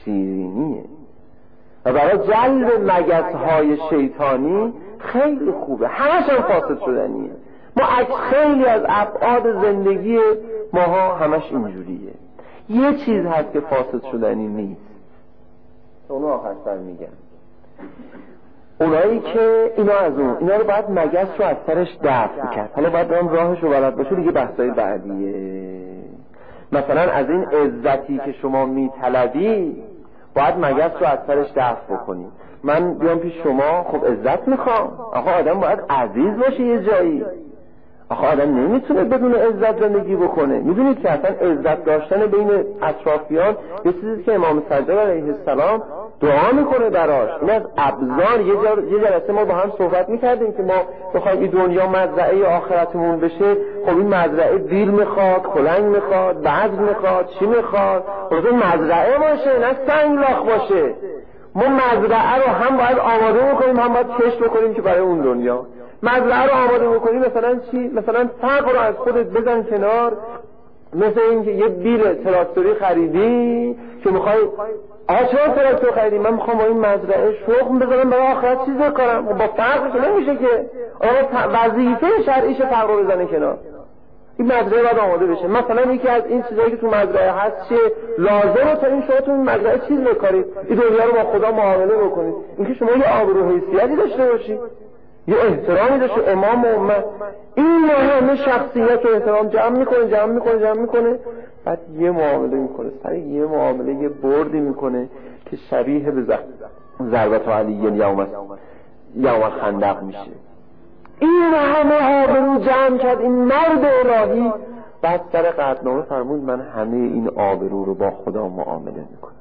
و برای جلب مگس‌های شیطانی خیلی خوبه، همش هم فاسد شدنیه. ما خیلی از ابعاد زندگی ماها همش اینجوریه. یه چیز هست که فاسد شدنی نیست، اونو آخرسر میگم، اونایی که اینا رو باید مگس رو از سرش دفع کرد. حالا باید برام راهش رو بلد باشه دیگه، بحثای بعدیه. مثلا از این عزتی که شما میطلبی باید مگس رو از سرش دفع بکنی. من بیام پیش شما، خب عزت میخوام، آخه آدم باید عزیز باشه یه جایی، آخه آدم نمیتونه بدون عزت زندگی بکنه. میدونید که اصلا عزت داشتن بین اطرافیان یه چیزی که امام صادق علیه السلام دعا میکنه براش. این از ابزار. یه جلسه ما با هم صحبت میکردیم که ما بخوایم این دنیا مزرعه آخرتمون بشه، خب این مزرعه بیل میخواد، کلنگ میخواد، بعض میخواد، چی میخواد؟ خب این مزرعه باشه نه سنگلاخ باشه. ما مزرعه رو هم باید آماده بکنیم، هم باید کشت بکنیم که برای اون دنیا. مزرعه رو آماده بکنیم مثلا چی؟ مثلا فقر رو از خودت بزن کنار، مثل اینکه یه بیل تراکتوری خریدی که میخوای چرا تراکتور خریدی؟ من میخوام با این مزرعه شغل بذارم برای آخرت چیز کنم. با فرق که نمیشه که وظیفه شرعیش فرق بزنه کنار. این مزرعه باید آماده بشه. مثلا یکی از این چیزایی که تو مزرعه هست چه لازمه تا این شما تو این مزرعه چیز بکارید، این دنیا رو با خدا معامله بکنید، اینکه شما یه آبرو حیثیتی داشته باشید، یه احترامی داشته امام و امت. این همه شخصیت و احترام جمع میکنه بعد یه معامله میکنه، سر یه معامله یه بردی میکنه که شبیه به ضربت علی یوم الخندق میشه. این همه آبرو جمع کرد این مرد الهی، بعد سر قطعنامه فرمود من همه این آبرو رو با خدا معامله میکنم.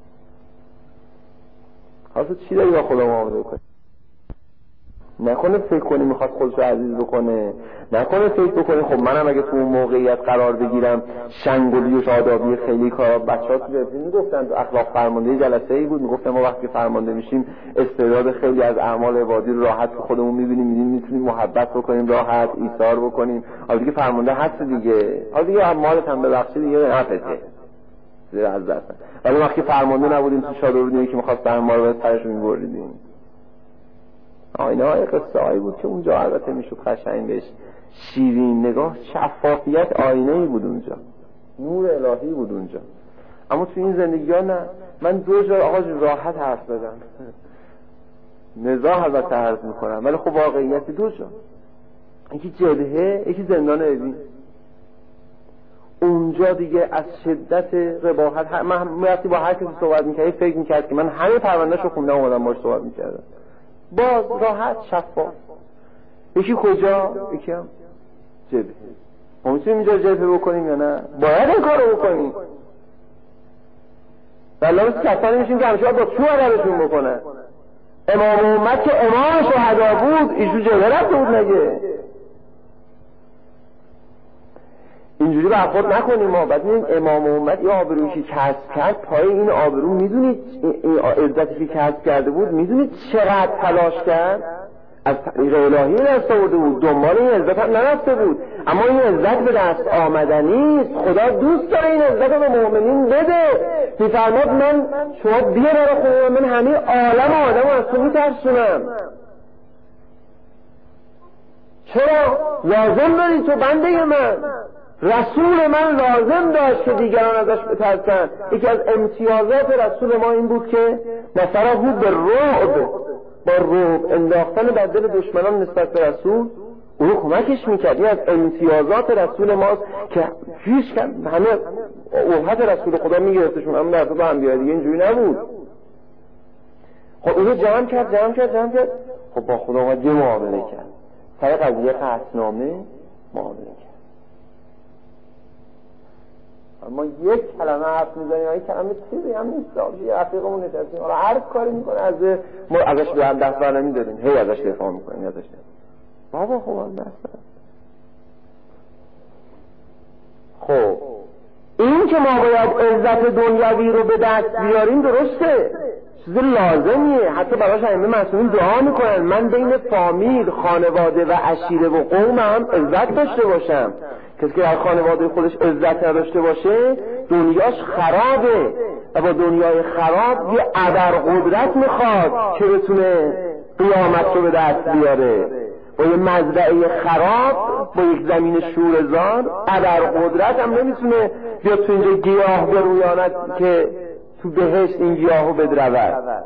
حالا چی داری با خدا معامله کنی؟ نکنه فکر کنی میخواد خودش رو عزیز بکنه، نکنه فکر بکنی خب منم اگه تو اون موقعیت قرار بگیرم شنگولی و شادابی خیلی کارا. بچه‌ها تو جلسه میگفتن، تو اخلاق فرمانده جلسه‌ای بود، میگفتن ما وقتی فرمانده میشیم استعداد خیلی از اعمال عبادی رو راحت تو خودمون میبینیم، میتونیم محبت بکنیم، راحت ایثار بکنیم. حالا دیگه فرمانده هست دیگه، حالا دیگه مالت هم ببخشید دیگه نفته زیر از دست. ولی وقتی فرمانده نبودیم تو شادابی که می‌خواست ما رو سرش می‌بریدیم. آینه قصه هایی بود که اونجا البته میشد قشنگ بهش شیرین نگاه، شفافیت آینه‌ای بود اونجا، نور الهی بود اونجا. اما تو این زندگی ها نه. من دو جا آقا راحت حرف بزنم، نزاع البته عرض میکنم، ولی خب واقعیت دو جا، یکی جبهه یکی زندان اوین. اونجا دیگه از شدت رباحت من وقتی با هر کسی صحبت میکردی فکر میکرد که من همه پروندهشو خوندم اومدم باهاش صحبت میکردم، باز راحت شفاف. یکی کجا؟ یکی هم جبهه. ما میتونیم اینجا جبهه بکنیم یا نه؟ باید این کارو بکنیم. والله کسانی میشیم که همیشه با چو عربشون بکنن. امام امت که امام شهدا بود ایشون جبهه رفته بود نگه. اینجوری برخورد نکنیم. ما بعد این امام امت یه آبرویی که کسب کرد، پای این آبرو میدونید این عزتی که کسب کرده بود میدونید چقدر تلاش کرد؟ از طریق الهی دست آورده بود، دنبال این عزت هم نرفته بود. اما این عزت به دست آمدنی است. خدا دوست داره این عزت رو به مؤمنین بده. میفرماد من شما بیا برای خدا، من همه عالم آدم از تو میترسونم. چرا؟ لازم داری تو بنده من. رسول من لازم داشت که دیگران ازش بترسن. یکی از امتیازات رسول ما این بود که نصره به رعب، با رعب انداختن در دل دشمنان نسبت به رسول او رو کمکش میکرد. این از امتیازات رسول ماست که هیچ همه اوحد رسول خدا میگرفتشون، اما در تو با انبیاء دیگه اینجوری نبود. خب اینو جمع کرد. خب با خدا اومد یه معامله کرد، سر قضیه قطعنامه معامله کرد. ما یک کلمه حرف میزنیم، این کلمه چیزی هم نیست، یه رفیقمون نشستیم حالا هر کاری میکنه از ما ازش دست بر نمیداریم، هی ازش دفاع میکنیم ازش. بابا خب هم دست. خب این که ما باید عزت دنیوی رو به دست بیاریم درسته، چیز لازمیه. حتی براش ائمه معصومین دعا میکنن من بین فامیل، خانواده و عشیره و قومم عزت داشته باشم. کسی که در خانواده خودش عزت نداشته باشه دنیاش خرابه و با دنیای خراب یه ابرقدرت میخواد که بتونه قیامت رو به دست بیاره. با یه مزرعه خراب، با یک زمین شوره‌زار، ابرقدرت هم نمیتونه بیاد تو اینجا گیاه برویاند که تو بهشت این گیاهو بدرود.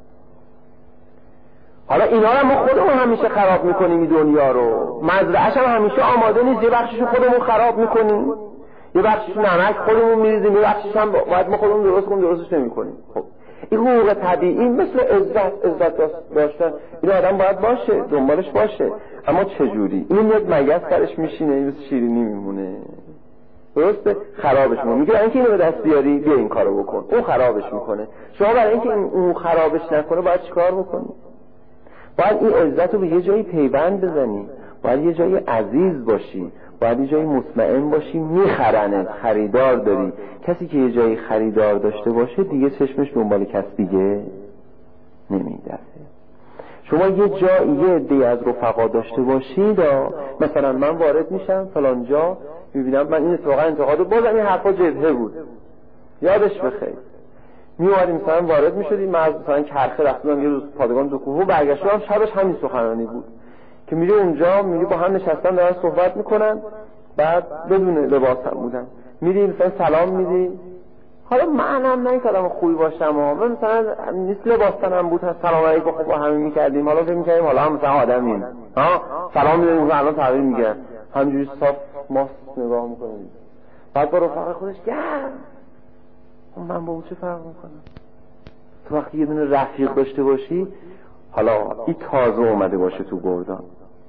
حالا اینا رو ما خودمون همیشه خراب میکنیم، این دنیا رو. مزرعه‌اش هم همیشه آماده نیست، یه بخشش خودمون خراب میکنیم، یه بخشش نمک خودمون میریزیم، یه بخشش هم باید ما خودمون درست کنیم، درستش نمیکنیم. خب این حقوق طبیعی مثل عزت داشتن این آدم باید باشه، دنبالش باشه. اما چجوری؟ این میاد مگس سرش میشینه، مثل شیرینی میمونه، درسته؟ خرابش میکنه. میگه اینکه اینو به دست بیاری بیا این کارو بکن، اون خرابش میکنه. شما برای اینکه اون خرابش نکنه باید چیکار بکنی؟ باید این عزت رو به یه جایی پیوند بزنی، باید یه جایی عزیز باشی، باید یه جایی مطمئن باشی میخرنه، خریدار داری. کسی که یه جایی خریدار داشته باشه دیگه چشمش دنبال کس دیگه نمیدفه. شما یه جایی یه عده‌ای از رفقا داشته باشید، مثلا من وارد میشم فلان جا میبینم من این اتفاقا انتقاد بازم این حرفا جبهه بود یادش بخیر. میومدیم مثلا وارد میشدیم، من مثلا کرخه رفتم یه روز پادگان دو کوه برگشتم شبش همین سخنرانی بود که میری اونجا میری با هم نشستن دارن صحبت میکنن، بعد بدون لباس هم بودن، میری مثلا سلام میدی. حالا منم نه کلام خوبی باشم من مثلا نیست لباسم بود سلام علیکم خب با همین میکردیم، حالا فکر میکردیم حالا هم مثلا آدمیم سلام میدیم الان تغییر میگه همینجوری صاف ماست نگاه میکنیم. بعد با رفقا خودش گرم من با اون چه فرق میکنم؟ تو وقتی یه دونه رفیق داشته باشی، حالا این تازه اومده باشه تو گردان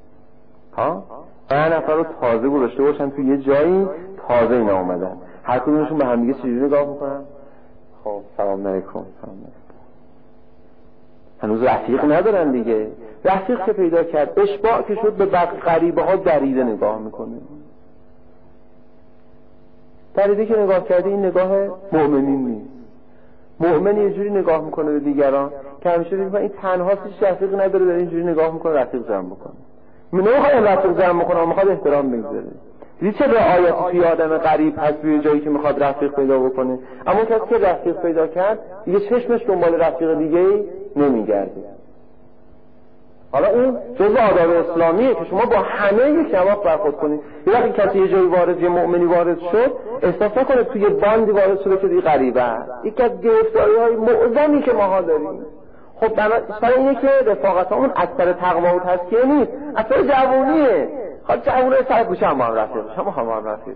من نفر رو تازه گذاشته باشن تو یه جایی تازه اینا اومدن، هر کدومشون به هم دیگه چجوری نگاه میکنن؟ خب سلام علیکم. هنوز رفیق ندارن دیگه. رفیق که پیدا کرد اشباع که شد به غریبه ها دریده نگاه میکنه. دریده که نگاه کرده این نگاه مؤمنین نیست. مؤمن یه جوری نگاه میکنه به دیگران که همیشه میگه این تنهاست هیچ رفیق نداره، داره اینجوری نگاه میکنه رفیق جمع بکنه. نمیخواد رفیق جمع بکنه، میخواد احترام بگذاره. دیدی چه رعایتی توی آدم غریب هست توی جایی که میخواد رفیق پیدا بکنه، اما کسی که رفیق پیدا کرد دیگه چشمش دنبال رفیق دیگه نمیگرده. حالا این جزء آداب اسلامیه که شما با همه یک نواخت برخورد کنید. یه وقتی کسی یه جایی وارد، یه مؤمنی وارد شد، احساس نکنه توی باندی وارد شده که دیگه غریبه است. یکی از گرفتاری‌های معظمی که ماها داریم خب سر اینه که رفاقتامون اکثر تقوا و تزکیه نیست، اکثر جوونیه. خب جوونه سر گوشه هم رفیق، شما هم رفیق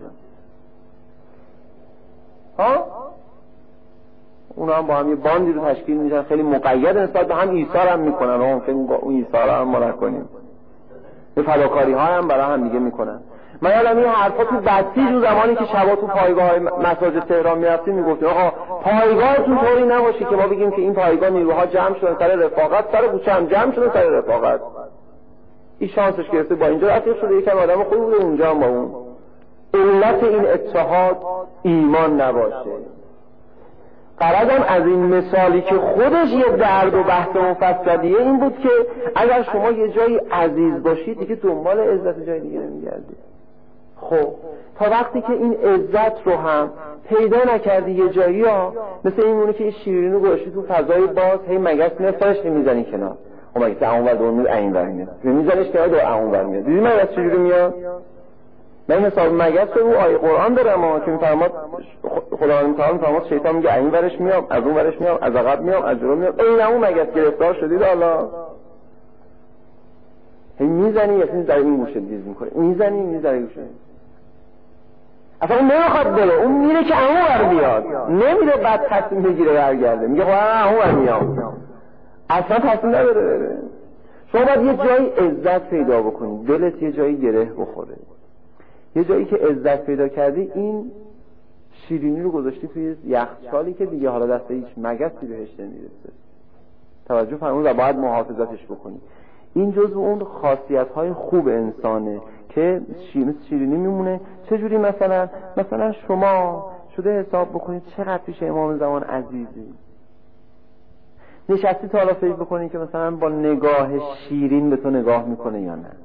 اونا هم با هم یه باندی رو تشکیل میشن، خیلی مقید نسبت به هم ایثار هم میکنن. ممکن با اون ایثار هم ما نکنیم، یه فداکاری ها هم برای هم دیگه میکنن. من یادم این حرفا تو بسیج و زمانی که شبا تو پایگاه مساجد تهران میرفتیم میگفتیم آقا پایگاهتون طوری نباشه که ما بگیم که این پایگاه نیروها جمع شدن سر رفاقت، سر گوشه هم جمع شدن سر رفاقت. این شانسش گرفته با اینجا رفیق شده، یکم آدم خوبی بوده اونجا هم با اون. علت این اتحاد ایمان نباشه. غرضم از این مثالی که خودش یه درد و بحث مفصلیه این بود که اگر شما یه جایی عزیز باشید دیگه دنبال عزت جای دیگه نمیگردید. خب تا وقتی که این عزت رو هم پیدا نکردی یه جایی ها، مثل این مونه که شیرینی رو گذاشتی تو فضای باز، هی مگس نفرش نمیزنی کنار، اون مگس اون ور دور میاد این ور میاد، میزنیش کنار دور اون ور میاد. دیدی مگس چجوری میاد؟ من حساب مگس رو آیه قرآن دارم اما که میفرماد خداوند تعالی میفرماد شیطان میگه این ورش میام، از اون ورش میام، از عقب میام، از جلو میام. این اون مگس گرفتار شدید حالا هی میزنی یا در این گوشه دیز میکنه، میزنی گوشه. اصلا اون نمیخواد بره، اون میره که اون ور بیاد، نمیره بعد تصمیم بگیره برگرده میگه خب اون ور میام، اصلا تصمیم نداره بره. شما باید یه جایی عزت پیدا بکنید، دلت یه جایی گره بخوره، یه جایی که عزت پیدا کردی این شیرینی رو گذاشتی توی یخچالی که دیگه حالا دست هیچ مگسی بهش نمیرسه. توجه فرمود و باید محافظتش بکنی. این جزء اون خاصیت‌های خوب انسانه که شیرینی میمونه. چجوری؟ مثلا شما شده حساب بکنید چقدر پیش امام زمان عزیزی نشستی تا حالا فکر بکنید که مثلا با نگاه شیرین به تو نگاه میکنه یا نه؟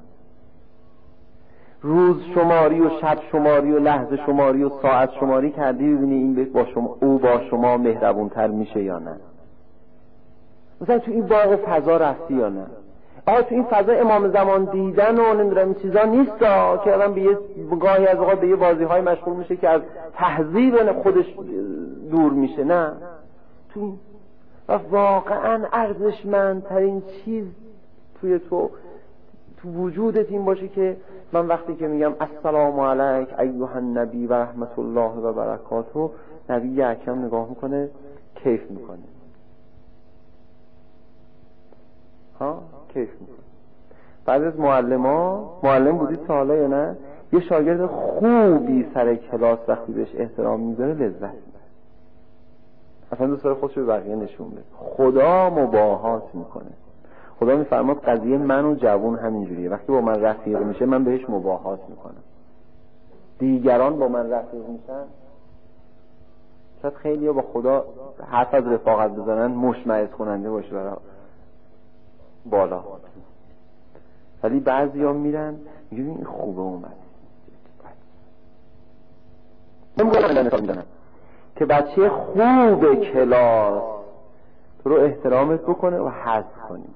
روز شماری و شب شماری و لحظه شماری و ساعت شماری کردی ببینی این با شما او با شما مهربونتر میشه یا نه؟ مثلا تو این باغ فضا رفتی یا نه؟ آقا تو این فضا امام زمان دیدن و نمیدونم این چیزا نیستا که الان به یه گاهی از اوقات به یه بازی‌های مشغول میشه که از تهذیب خودش دور میشه. نه، تو و واقعا ارزشمندترین چیز توی تو وجودت این باشه که من وقتی که میگم السلام علیک ایها النبی و رحمت الله و برکاته، نبی اکرم نگاه میکنه کیف میکنه، کیف میکنه. بعد از معلم بودید تا حالا یا نه؟ یه شاگرد خوبی سر کلاس وقتی بهش احترام میذاره لذت میبره، اصلا دوست داره خودشو به بقیه نشون بده. خدا مباهات میکنه. خدا میفرماد قضیه من و جوون همینجوریه، وقتی با من رفیق میشه من بهش مباهات میکنم، دیگران با من رفیق میشن شاید خیلی ها با خدا حرف از رفاقت بزنن مشمئز کننده باشه برای بالا، ولی بعضی ها میرن میگن این خوبه اومد. من مثال میزنم که بچه خوب کلاس تو رو احترامت بکنه و حذف کنی.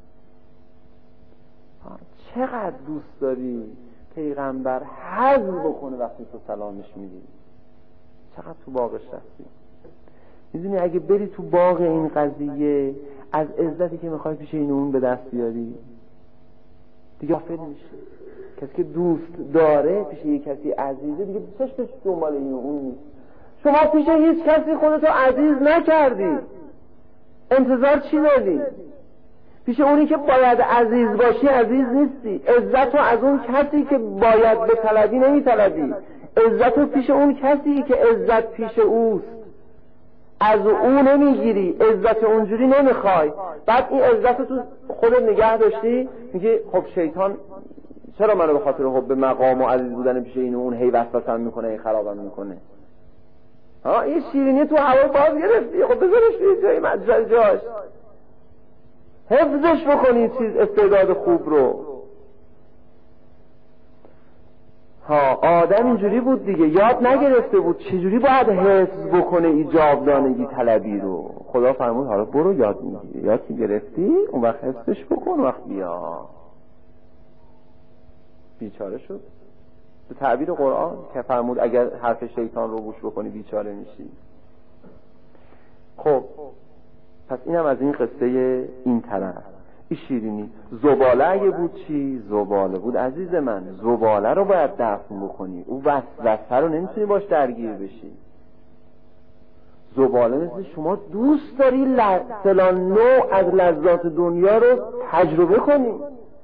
چقدر دوست داری پیغمبر حذف بکنه وقتی تو سلامش میدی؟ چقدر تو باغش رفتی؟ میدونی اگه بری تو باغ این قضیه از عزتی که میخوای پیش این اون به دست بیاری دیگه غافل میشه. کسی که دوست داره پیش یک کسی عزیزه دیگه چشمش دنبال این اون نیست. شما پیش هیچ کسی خودتو عزیز نکردی، انتظار چی داری؟ پیش اونی که باید عزیز باشی عزیز نیستی. عزتو از اون کسی که باید به طلبی نمی طلبی. عزتو پیش اون کسی که عزت پیش اوست از او نمیگیری، عزت اونجوری نمیخوای. بعد این عزت تو خودت نگه داشتی، میگه خب شیطان چرا منو به خاطر حب مقام و عزیز بودن پیش این و اون هی وسوسه‌ام میکنه، هی خرابم میکنه. این شیرینی تو هوا باز گرفتی، خب بذارش توی جای مجرد جاش، حفظش بکنی چیز استعداد خوب رو. آدم اینجوری بود دیگه، یاد نگرفته بود چجوری باید حفظ بکنه این جاودانگی طلبی رو. خدا فرمود حالا برو یاد میگیری، یاد گرفتی اون وقت حفظش بکن، اون وقت بیا. بیچاره شد به تعبیر قرآن که فرمود اگر حرف شیطان رو گوش بکنی بیچاره میشی. خب پس اینم از این قصه این طرف. این شیرینی زباله اگه بود چی؟ زباله بود عزیز من، زباله رو باید دفن بکنی، او وسوسه رو نمیتونی باش درگیر بشی. زباله مثل شما دوست داری فلان نوع از لذات دنیا رو تجربه کنی،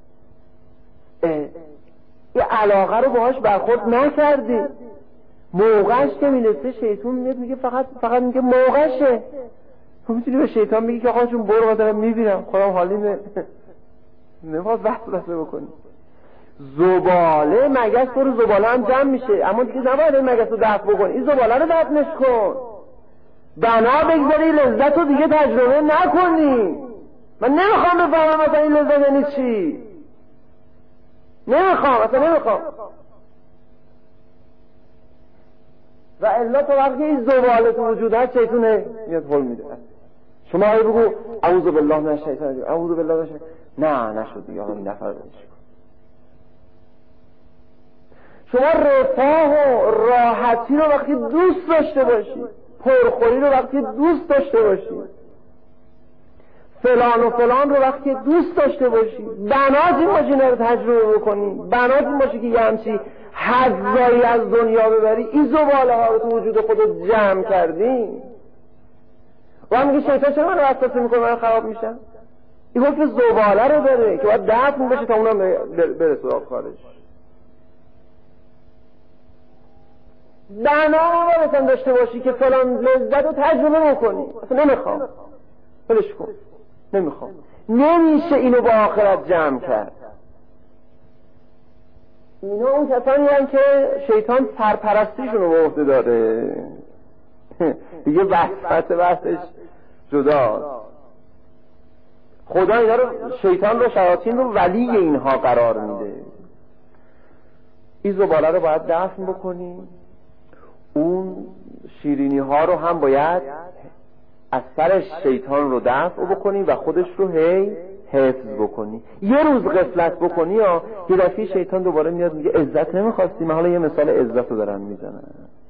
یه علاقه رو باهاش برخورد نکردی، موقعش که میرسه شیطان میاد میگه فقط میگه موقعشه. تو میتونی به شیطان میگی که آقا جون برو دارم میبینم خودم حالی نمیخواد وسوسه بکنی. زباله مگس برو زباله هم جمع میشه، اما دیگه نباید این مگس رو دفع بکنی، این زباله رو دفنش کن، بنا بگذاری لذت رو دیگه تجربه نکنی. من نمیخوام بفهمم مثلا این لذت یعنی چی، نمیخوام. و الا تو وقتی این زباله تو وجود هست شیطونه میاد حل میده. شما هایی بگو اعوذ بالله من الشیطان الرجیم، اعوذ بالله من الشیطان، نه نشد دیگه، آقا این نفر بهش کن. شما رفاه و راحتی رو وقتی دوست داشته باشی، پرخوری رو وقتی دوست داشته باشی، فلان و فلان رو وقتی دوست داشته باشی، بناز این باشی رو تجربه بکنی، بناز این باشی که یه همچی حظایی از دنیا ببری، این زباله ها رو تو وجود خودت جمع کردی. و هم میگه شیطان چرا من رو وسوسه میکنه من خراب میشم؟ این حکم زباله رو داره که باید دفن بشه تا اونم بره سراغ کارش. بنا رو داشته باشی که فلان لذت رو تجربه بکنی، اصلا نمیخوام، بلش کن، نمیخوام. نمیشه اینو با آخرت جمع کرد. اینا اون کسانی هم که شیطان سرپرستیشون رو به عهده داره دیگه بحثش جداست. خدا اینا رو، شیطان رو، شیاطین رو ولی اینها قرار میده. این زباله رو باید دفن بکنی، اون شیرینی ها رو هم باید از سر شیطان رو دفع بکنی و خودش رو حفظ بکنی. یه روز غفلت بکنی یا یه دفعه شیطان دوباره میاد میگه عزت نمیخواستی، من حالا یه مثال عزت رو دارم میزنم.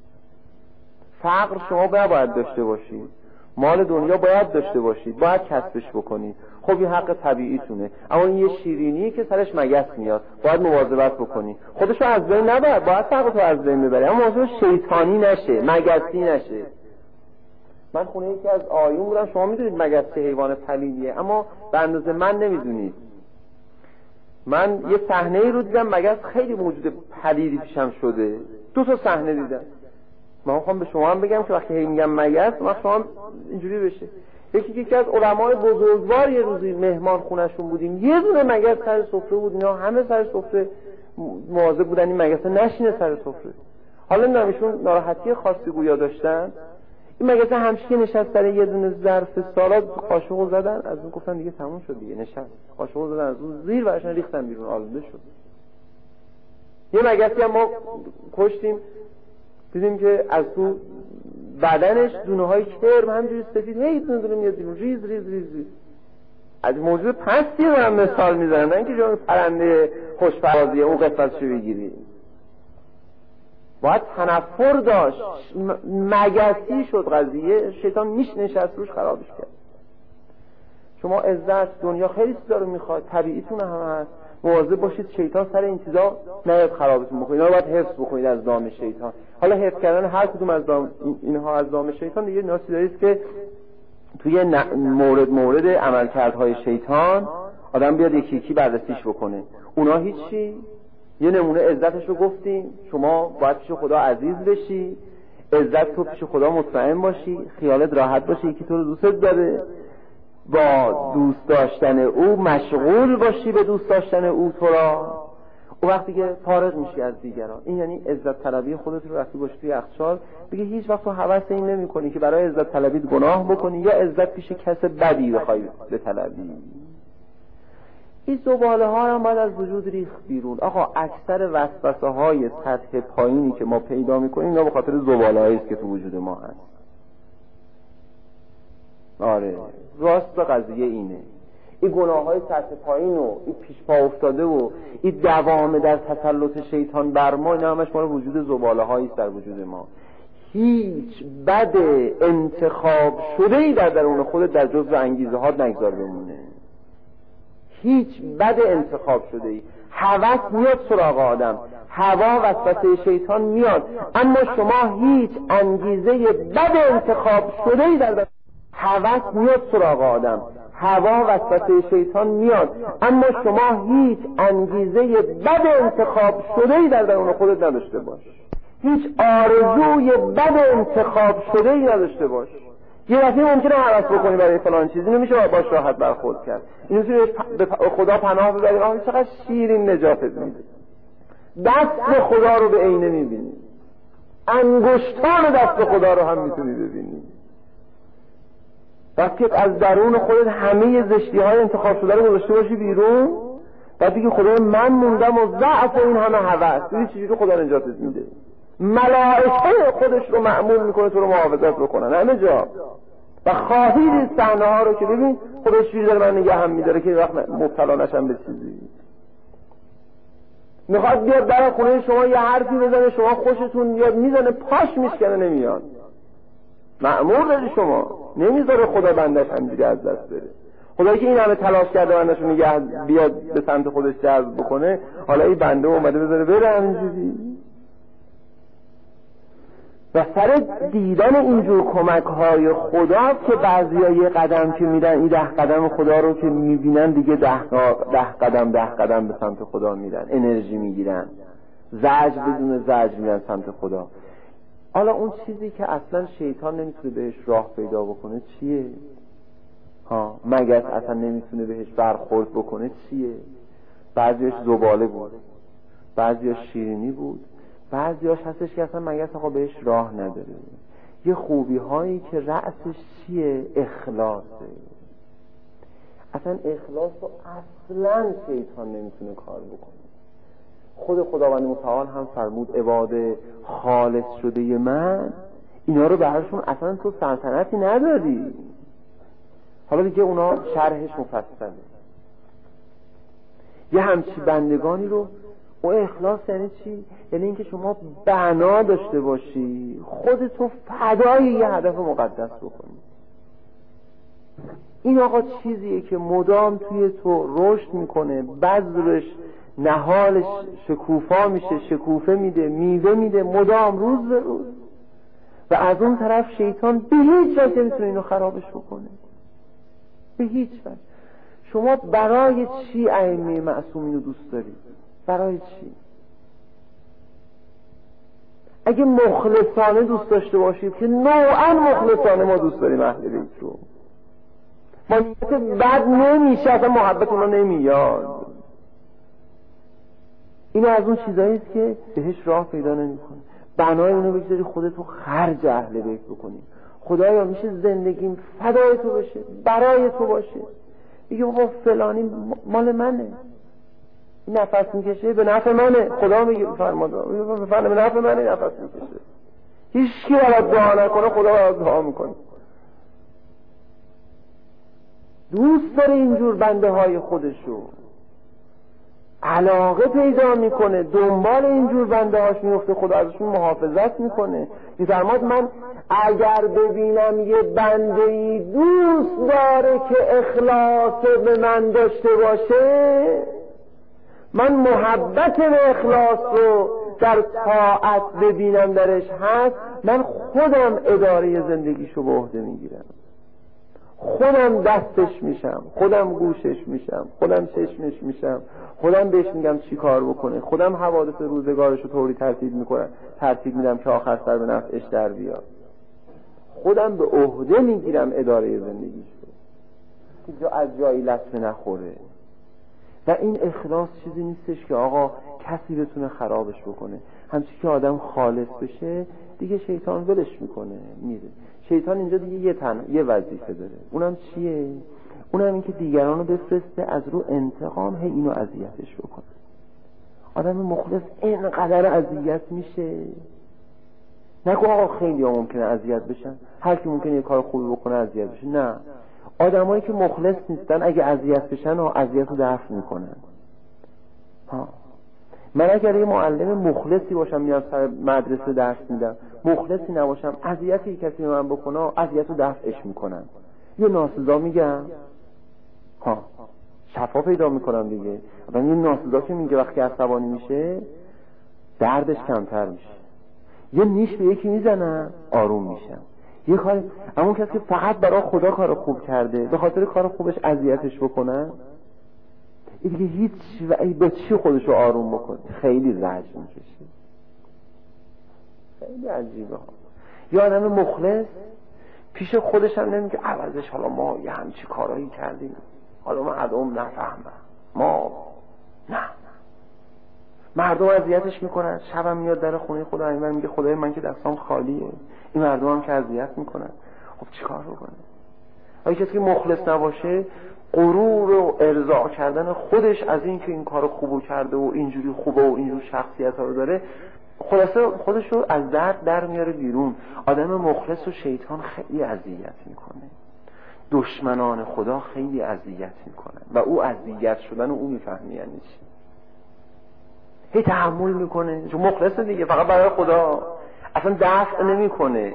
فقر شما باید داشته باشید، مال دنیا باید داشته باشید، باید کسبش بکنید، خب این حق طبیعیتونه. اما این یه شیرینی که سرش مگس میاد باید مواظبت بکنی، خودشو از بین نبر، باید فقرتو از بین ببری، اما موضوع شیطانی نشه، مگسی نشه. من خونه یکی از آیون بودم، شما میدونید مگس چه حیوان پلیدیه، اما به اندازه من نمیدونید. من یه صحنه رو دیدم مگس خیلی موجود پلیدی پیشم شده، 2 تا صحنه دیدم. من میخوام به شما هم بگم که وقتی هی میگم مگس ما شما اینجوری بشه. یکی از علمای بزرگوار یه روزی مهمان خونه‌شون بودیم، یه دونه مگس سر سفره بود، اینا همه سر سفره مواظب بودن این مگس نشینه سر سفره. حالا نمیشون ناراحتی خاصی گویا داشتن، این مگس همش که نشست سر یه دونه ظرف سالاد قاشقو زدن، از اون گفتن دیگه تموم شد دیگه، نشست قاشقو زدن از اون زیر براشون ریختن بیرون، آلوده شد. یه مگسی هم ما کشتیم دیدیم که از تو بدنش دونه های کرم همجوری سفید هی دونه میاد بیرون، ریز ریز ریز ریز. از موجود پستی رو هم مثال میزنن، نه اینکه جون پرنده خوشپروازیه اون قسمتشو بگیری. باید تنفر داشت، مگسی شد قضیه، شیطان نشست روش خرابش کرد. شما عزت دنیا خیلی چیزا رو میخواد، طبیعیتون هم هست، مواظب باشید شیطان سر این چیزا نیاد خرابتون بکنه. اینا رو باید حفظ بکنید از دام شیطان. حالا حفظ کردن هر کدوم از اینها از دام شیطان دیگه ناسی دارید که توی مورد عملکردهای شیطان آدم بیاد یکی یکی بررسیش بکنه. اونا هیچی، یه نمونه عزتش رو گفتیم. شما باید پیش خدا عزیز بشی، عزت تو پیش خدا مطمئن باشی، خیالت راحت باشه یکی تو رو دوست داره، با دوست داشتن او مشغول باشی به دوست داشتن او تو را. او وقتی که فارغ میشی از دیگران، این یعنی عزت طلبی خودت رو رفتی باشی توی یخچال، بگی هیچ وقت تو هوس این نمی‌کنی که برای عزت طلبی گناه بکنی یا عزت پیش کس بدی بخوای بطلبی. این زباله ها هم باید از وجود ریخت بیرون. آقا اکثر وسوسه های سطح پایینی که ما پیدا میکنیم اینا به خاطر زباله هایی است که تو وجود ما هست. آره راست به قضیه اینه. این گناه های سطح پایین و این پیش پا افتاده و این دوام در تسلط شیطان بر ما، اینا همش مال وجود زباله هایی است در وجود ما. هیچ بد انتخاب شده ای در درون خودت در جزو انگیزه ها نگذار بمونه. هیچ بد انتخاب شده ای. هوس میاد سراغ آدم، هوا وسوسه شیطان میاد، اما شما هیچ انگیزه بد انتخاب شده ای در درون. هوس میاد سراغ آدم، هوا وسوسه شیطان میاد، اما شما هیچ انگیزه بد انتخاب شده ای در درون خودت نداشته باش. هیچ آرزوی بد انتخاب شده ای نداشته باش. یه دفعه ممکنه هوس بکنی برای فلان چیزی، نمیشه باش راحت برخورد کرد. اینو به خدا پناه ببرید. آخه چقدر شیرین نجاتت میده. دست خدا رو به عینه میبینی، انگشتان دست خدا رو هم میتونی ببینی. وقتی از درون خودت همه زشتی های انتخاب شده رو گذاشته باشی بیرون، بعد بگی خدا من موندم و ضعف این همه هوس، ببین چجوری خدا نجاتت میده. ملائکه خودش رو مأمور میکنه تو رو محافظت بکنن همه جا. و خواهید این صحنه ها رو که ببین خودش چجوری داره من نگه هم میداره که وقت مبتلا نشم به چیزی. میخواد بیاد در خونه شما یه حرفی بزنه، شما خوشتون میاد میزنه، پاش میشکنه نمیاد. مأمور داری شما، نمیذاره خدا بندش همجوری از دست بره. خدایی که این همه تلاش کرده بندش رو نگه بیاد به سمت خودش جذب بکنه، حالا این بنده اومده بذاره بره همینجوری. و سر دیدن اینجور کمک های خدا که بعضیا یه قدم که میرن، این 10 قدم خدا رو که میبینن دیگه 10 قدم به سمت خدا میرن، انرژی میگیرن، زجر بدون زجر میرن سمت خدا. حالا اون چیزی که اصلا شیطان نمیتونه بهش راه پیدا بکنه چیه؟ مگس اصلا نمیتونه بهش برخورد بکنه چیه؟ بعضیش زباله بود، بعضیش شیرینی بود، بعضیاش هستش که اصلا مگس آقا بهش راه نداره. یه خوبی هایی که رأسش چیه؟ اخلاصه. اصلا اخلاص رو اصلا شیطان نمیتونه کار بکنه. خود خداوند متعال هم فرمود عباد خالص شده من اینا رو براشون اصلا تو سلطنتی نداری. حالا دیگه اونا شرحش مفصله. یه همچی بندگانی رو، او اخلاص یعنی چی؟ یعنی اینکه شما بنا داشته باشی، خودتو فدای یه هدف مقدس بکنی. این آقا چیزیه که مدام توی تو رشد میکنه، بذرش نهالش شکوفا میشه، شکوفه میده، میوه میده، مدام روز به روز. و از اون طرف شیطان به هیچ وجه نمیتونه اینو خرابش بکنه، به هیچ وجه. شما برای چی ائمه معصومین رو دوست دارید؟ برای چی؟ اگه مخلصانه دوست داشته باشید که نوعا مخلصانه ما دوست داریم اهل بیت رو، ما نیت بد نمیشه، اصلا محبت اونا نمیاد. این از اون چیزاییست که بهش راه پیدا نمی‌کنی. بنای اونو بگذاری خودتو خرج اهل بیت بکنی. خدایا میشه زندگیم فدای تو بشه، برای تو باشه. میگه بابا فلانی مال منه، نفس میکشه به نفع منه. خدا میگه فرماده به نفع منه نفس میکشه. هیچکی برات دعا نکنه خدا برات دعا میکنه. دوست داره اینجور بنده های خودشو، علاقه پیدا میکنه، دنبال اینجور بنده هاش میفته، خدا ازشون محافظت میکنه. میفرماد من اگر ببینم یه بنده ای دوست داره که اخلاص به من داشته باشه، من محبت به اخلاص رو در طاعت ببینم درش هست، من خودم اداره زندگیشو به عهده میگیرم، خودم دستش میشم، خودم گوشش میشم، خودم چشمش میشم، خودم بهش میگم چی کار بکنه، خودم حوادث روزگارشو طوری ترتیب میدم که آخر سر به نفعش در بیاد. خودم به عهده میگیرم اداره زندگیشو که از جایی لطمه نخوره. و این اخلاص چیزی نیستش که آقا کسی بتونه خرابش بکنه. همچنین که آدم خالص بشه دیگه شیطان ولش میکنه میره. شیطان اینجا دیگه یه وظیفه داره، اونم چیه؟ اونم این که دیگرانو بفرسته از رو انتقام هی اینو اذیتش بکنه. آدم مخلص اینقدر اذیت میشه، نگو آقا خیلی ها ممکنه اذیت بشن، هر کی ممکنه یه کار خوبی بکنه اذیت بشه، نه، آدمایی که مخلص نیستن اگه اذیت بشن اذیت رو دفع میکنن. من اگر یه معلم مخلصی باشم میام سر مدرسه درس میدم، مخلصی نباشم اذیتی کسی به من بکنه اذیت رو دفعش میکنن. یه ناسزا میگم شفا پیدا میکنم دیگه. یه ناسزا که میگه وقتی عصبانی میشه دردش کمتر میشه. یه نیش به یکی میزنم آروم میشم. یه کار همون کسی که فقط برای خدا کار خوب کرده به خاطر کار خوبش اذیتش بکنن، این دیگه هیچ با چی خودشو آروم بکنه؟ خیلی زجر میکشه. خیلی عجیبه ها. یه آدم مخلص پیش خودش هم نمیگه عوضش حالا ما یه همچی کارایی کردیم حالا مردم نفهمن، ما نه، مردم اذیتش میکنن. شبم میاد در خونه خدا اینور میگه خدای من که دستام خالیه، این مردم هم که اذیت میکنن، خب چیکار بکنه؟ اگه کسی که مخلص نباشه غرور و ارضا کردن خودش از این که این کار خوبو کرده و اینجوری خوبه و اینجور شخصیت ها رو داره، خلاصه خودش رو از درد در میاره بیرون. آدم مخلص و شیطان خیلی اذیت میکنه، دشمنان خدا خیلی اذیت میکنن و او اذیت شدن و او میفهمی یعنی چی. هی تحمل میکنه چون مخلصه دیگه، فقط برای خدا، اصلا دفع نمیکنه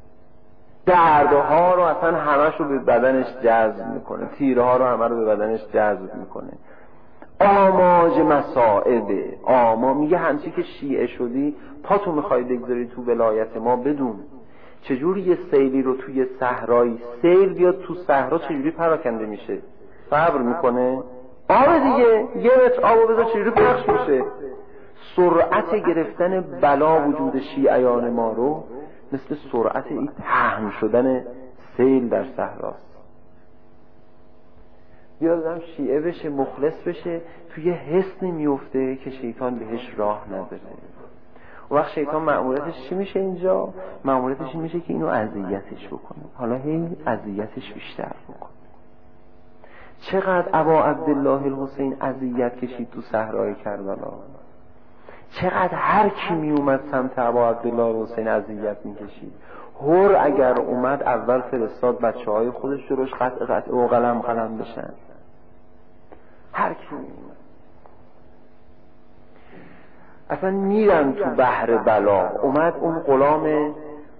دردها رو، اصلا همش رو به بدنش جذب میکنه، تیره ها رو همه رو به بدنش جذب میکنه. آماج مصائبه میگه همچی که شیعه شدی پاتو میخوای بگذاری تو ولایت ما، بدون چجوری یه سیلی رو توی صحرایی سیل بیاد تو صحرا چجوری پراکنده میشه؟ صبر میکنه؟ آب دیگه یه متر آبو بذار چجوری پخش میشه؟ سرعت گرفتن بلا وجود شیعیان ما رو مثل سرعت این تهم شدن سیل در صحراست. بیادم شیعه بشه، مخلص بشه، توی حسنی میفته که شیطان بهش راه نداره. و وقت شیطان مأموریتش چی میشه اینجا؟ مأموریتش این میشه که اینو اذیتش بکنه، حالا هی اذیتش بیشتر بکنه. چقدر ابا عبدالله الحسین اذیت کشید تو صحرای کربلا، چقدر هر کی می اومد سمت ابا عبدالله الحسین اذیت میکشید. هر اگر اومد اول فرستاد بچه های خودش جلوش قطع و قلم بشن، هر کی می اومد اصلا میرن تو بحر بلا. اومد اون غلام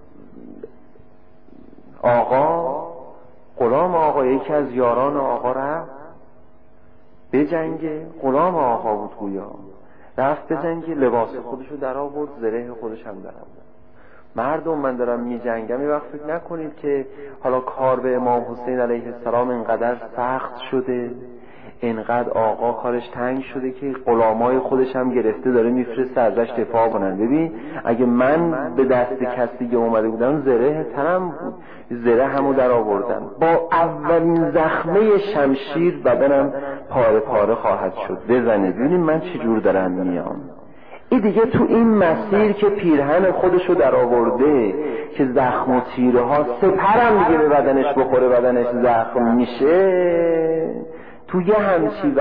آقا یکی از یاران آقا رفت به جنگ، غلام آقا بود گویا، رفت به جنگ، لباس خودشو در آورد، زره خودش هم در آورد. مردم من دارم می جنگم، یه وقت فکر نکنید که حالا کار به امام حسین علیه السلام اینقدر سخت شده، اینقدر آقا کارش تنگ شده که غلامای خودش هم گرفته داره میفرسته ازش دفاع کنن. ببین اگه من به دست کسی دیگه اومده بودم زره تنم بود، زره همو در آوردم، با اولین زخمه شمشیر بدنم پاره پاره خواهد شد. بزنه ببینید من چی جور دارم میام. این دیگه تو این مسیر که پیرهن خودشو در آورده که زخم و تیره ها سپرم دیگه به بدنش بخوره بدنش زخم میشه، تو یه همچی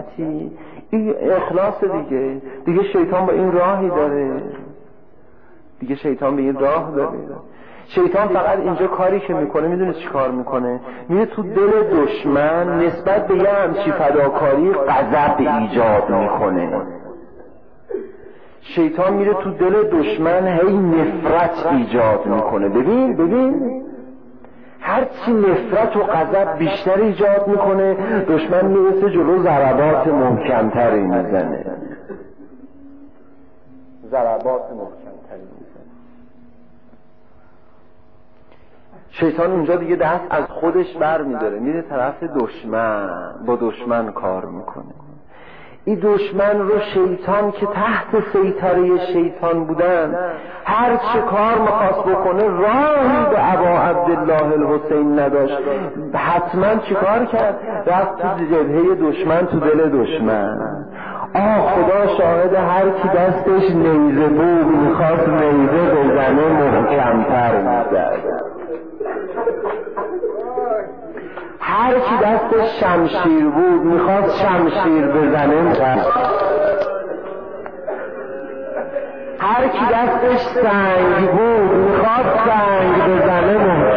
وضعیتی این اخلاص دیگه شیطان با این راهی داره. دیگه شیطان به این راه داره. شیطان فقط اینجا کاری که میکنه، میدونه چی کار میکنه؟ میره تو دل دشمن نسبت به یه همچی فداکاری غضب ایجاد میکنه. شیطان میره تو دل دشمن هی نفرت ایجاد میکنه. ببین هرچی نفرت و غضب بیشتر ایجاد میکنه، دشمن میرسه جلو ضربات محکمتری میزنه. شیطان اونجا دیگه دست از خودش بر میداره، میره طرف دشمن، با دشمن کار میکنه. این دشمن رو شیطان که تحت سیطره شیطان بودن، هر چه کار میخواست بکنه راهی به ابا عبدالله الحسین نداشت. حتما چی کار کرد؟ رفت تو جبهه دشمن، تو دل دشمن. خدا شاهد، هر کی دستش نیزه بود میخواست نیزه بزنه محکمتر میزد. هر کی دستش شمشیر بود میخواست شمشیر بزنه. هر کی دستش سنگ بود میخواست سنگ بزنه.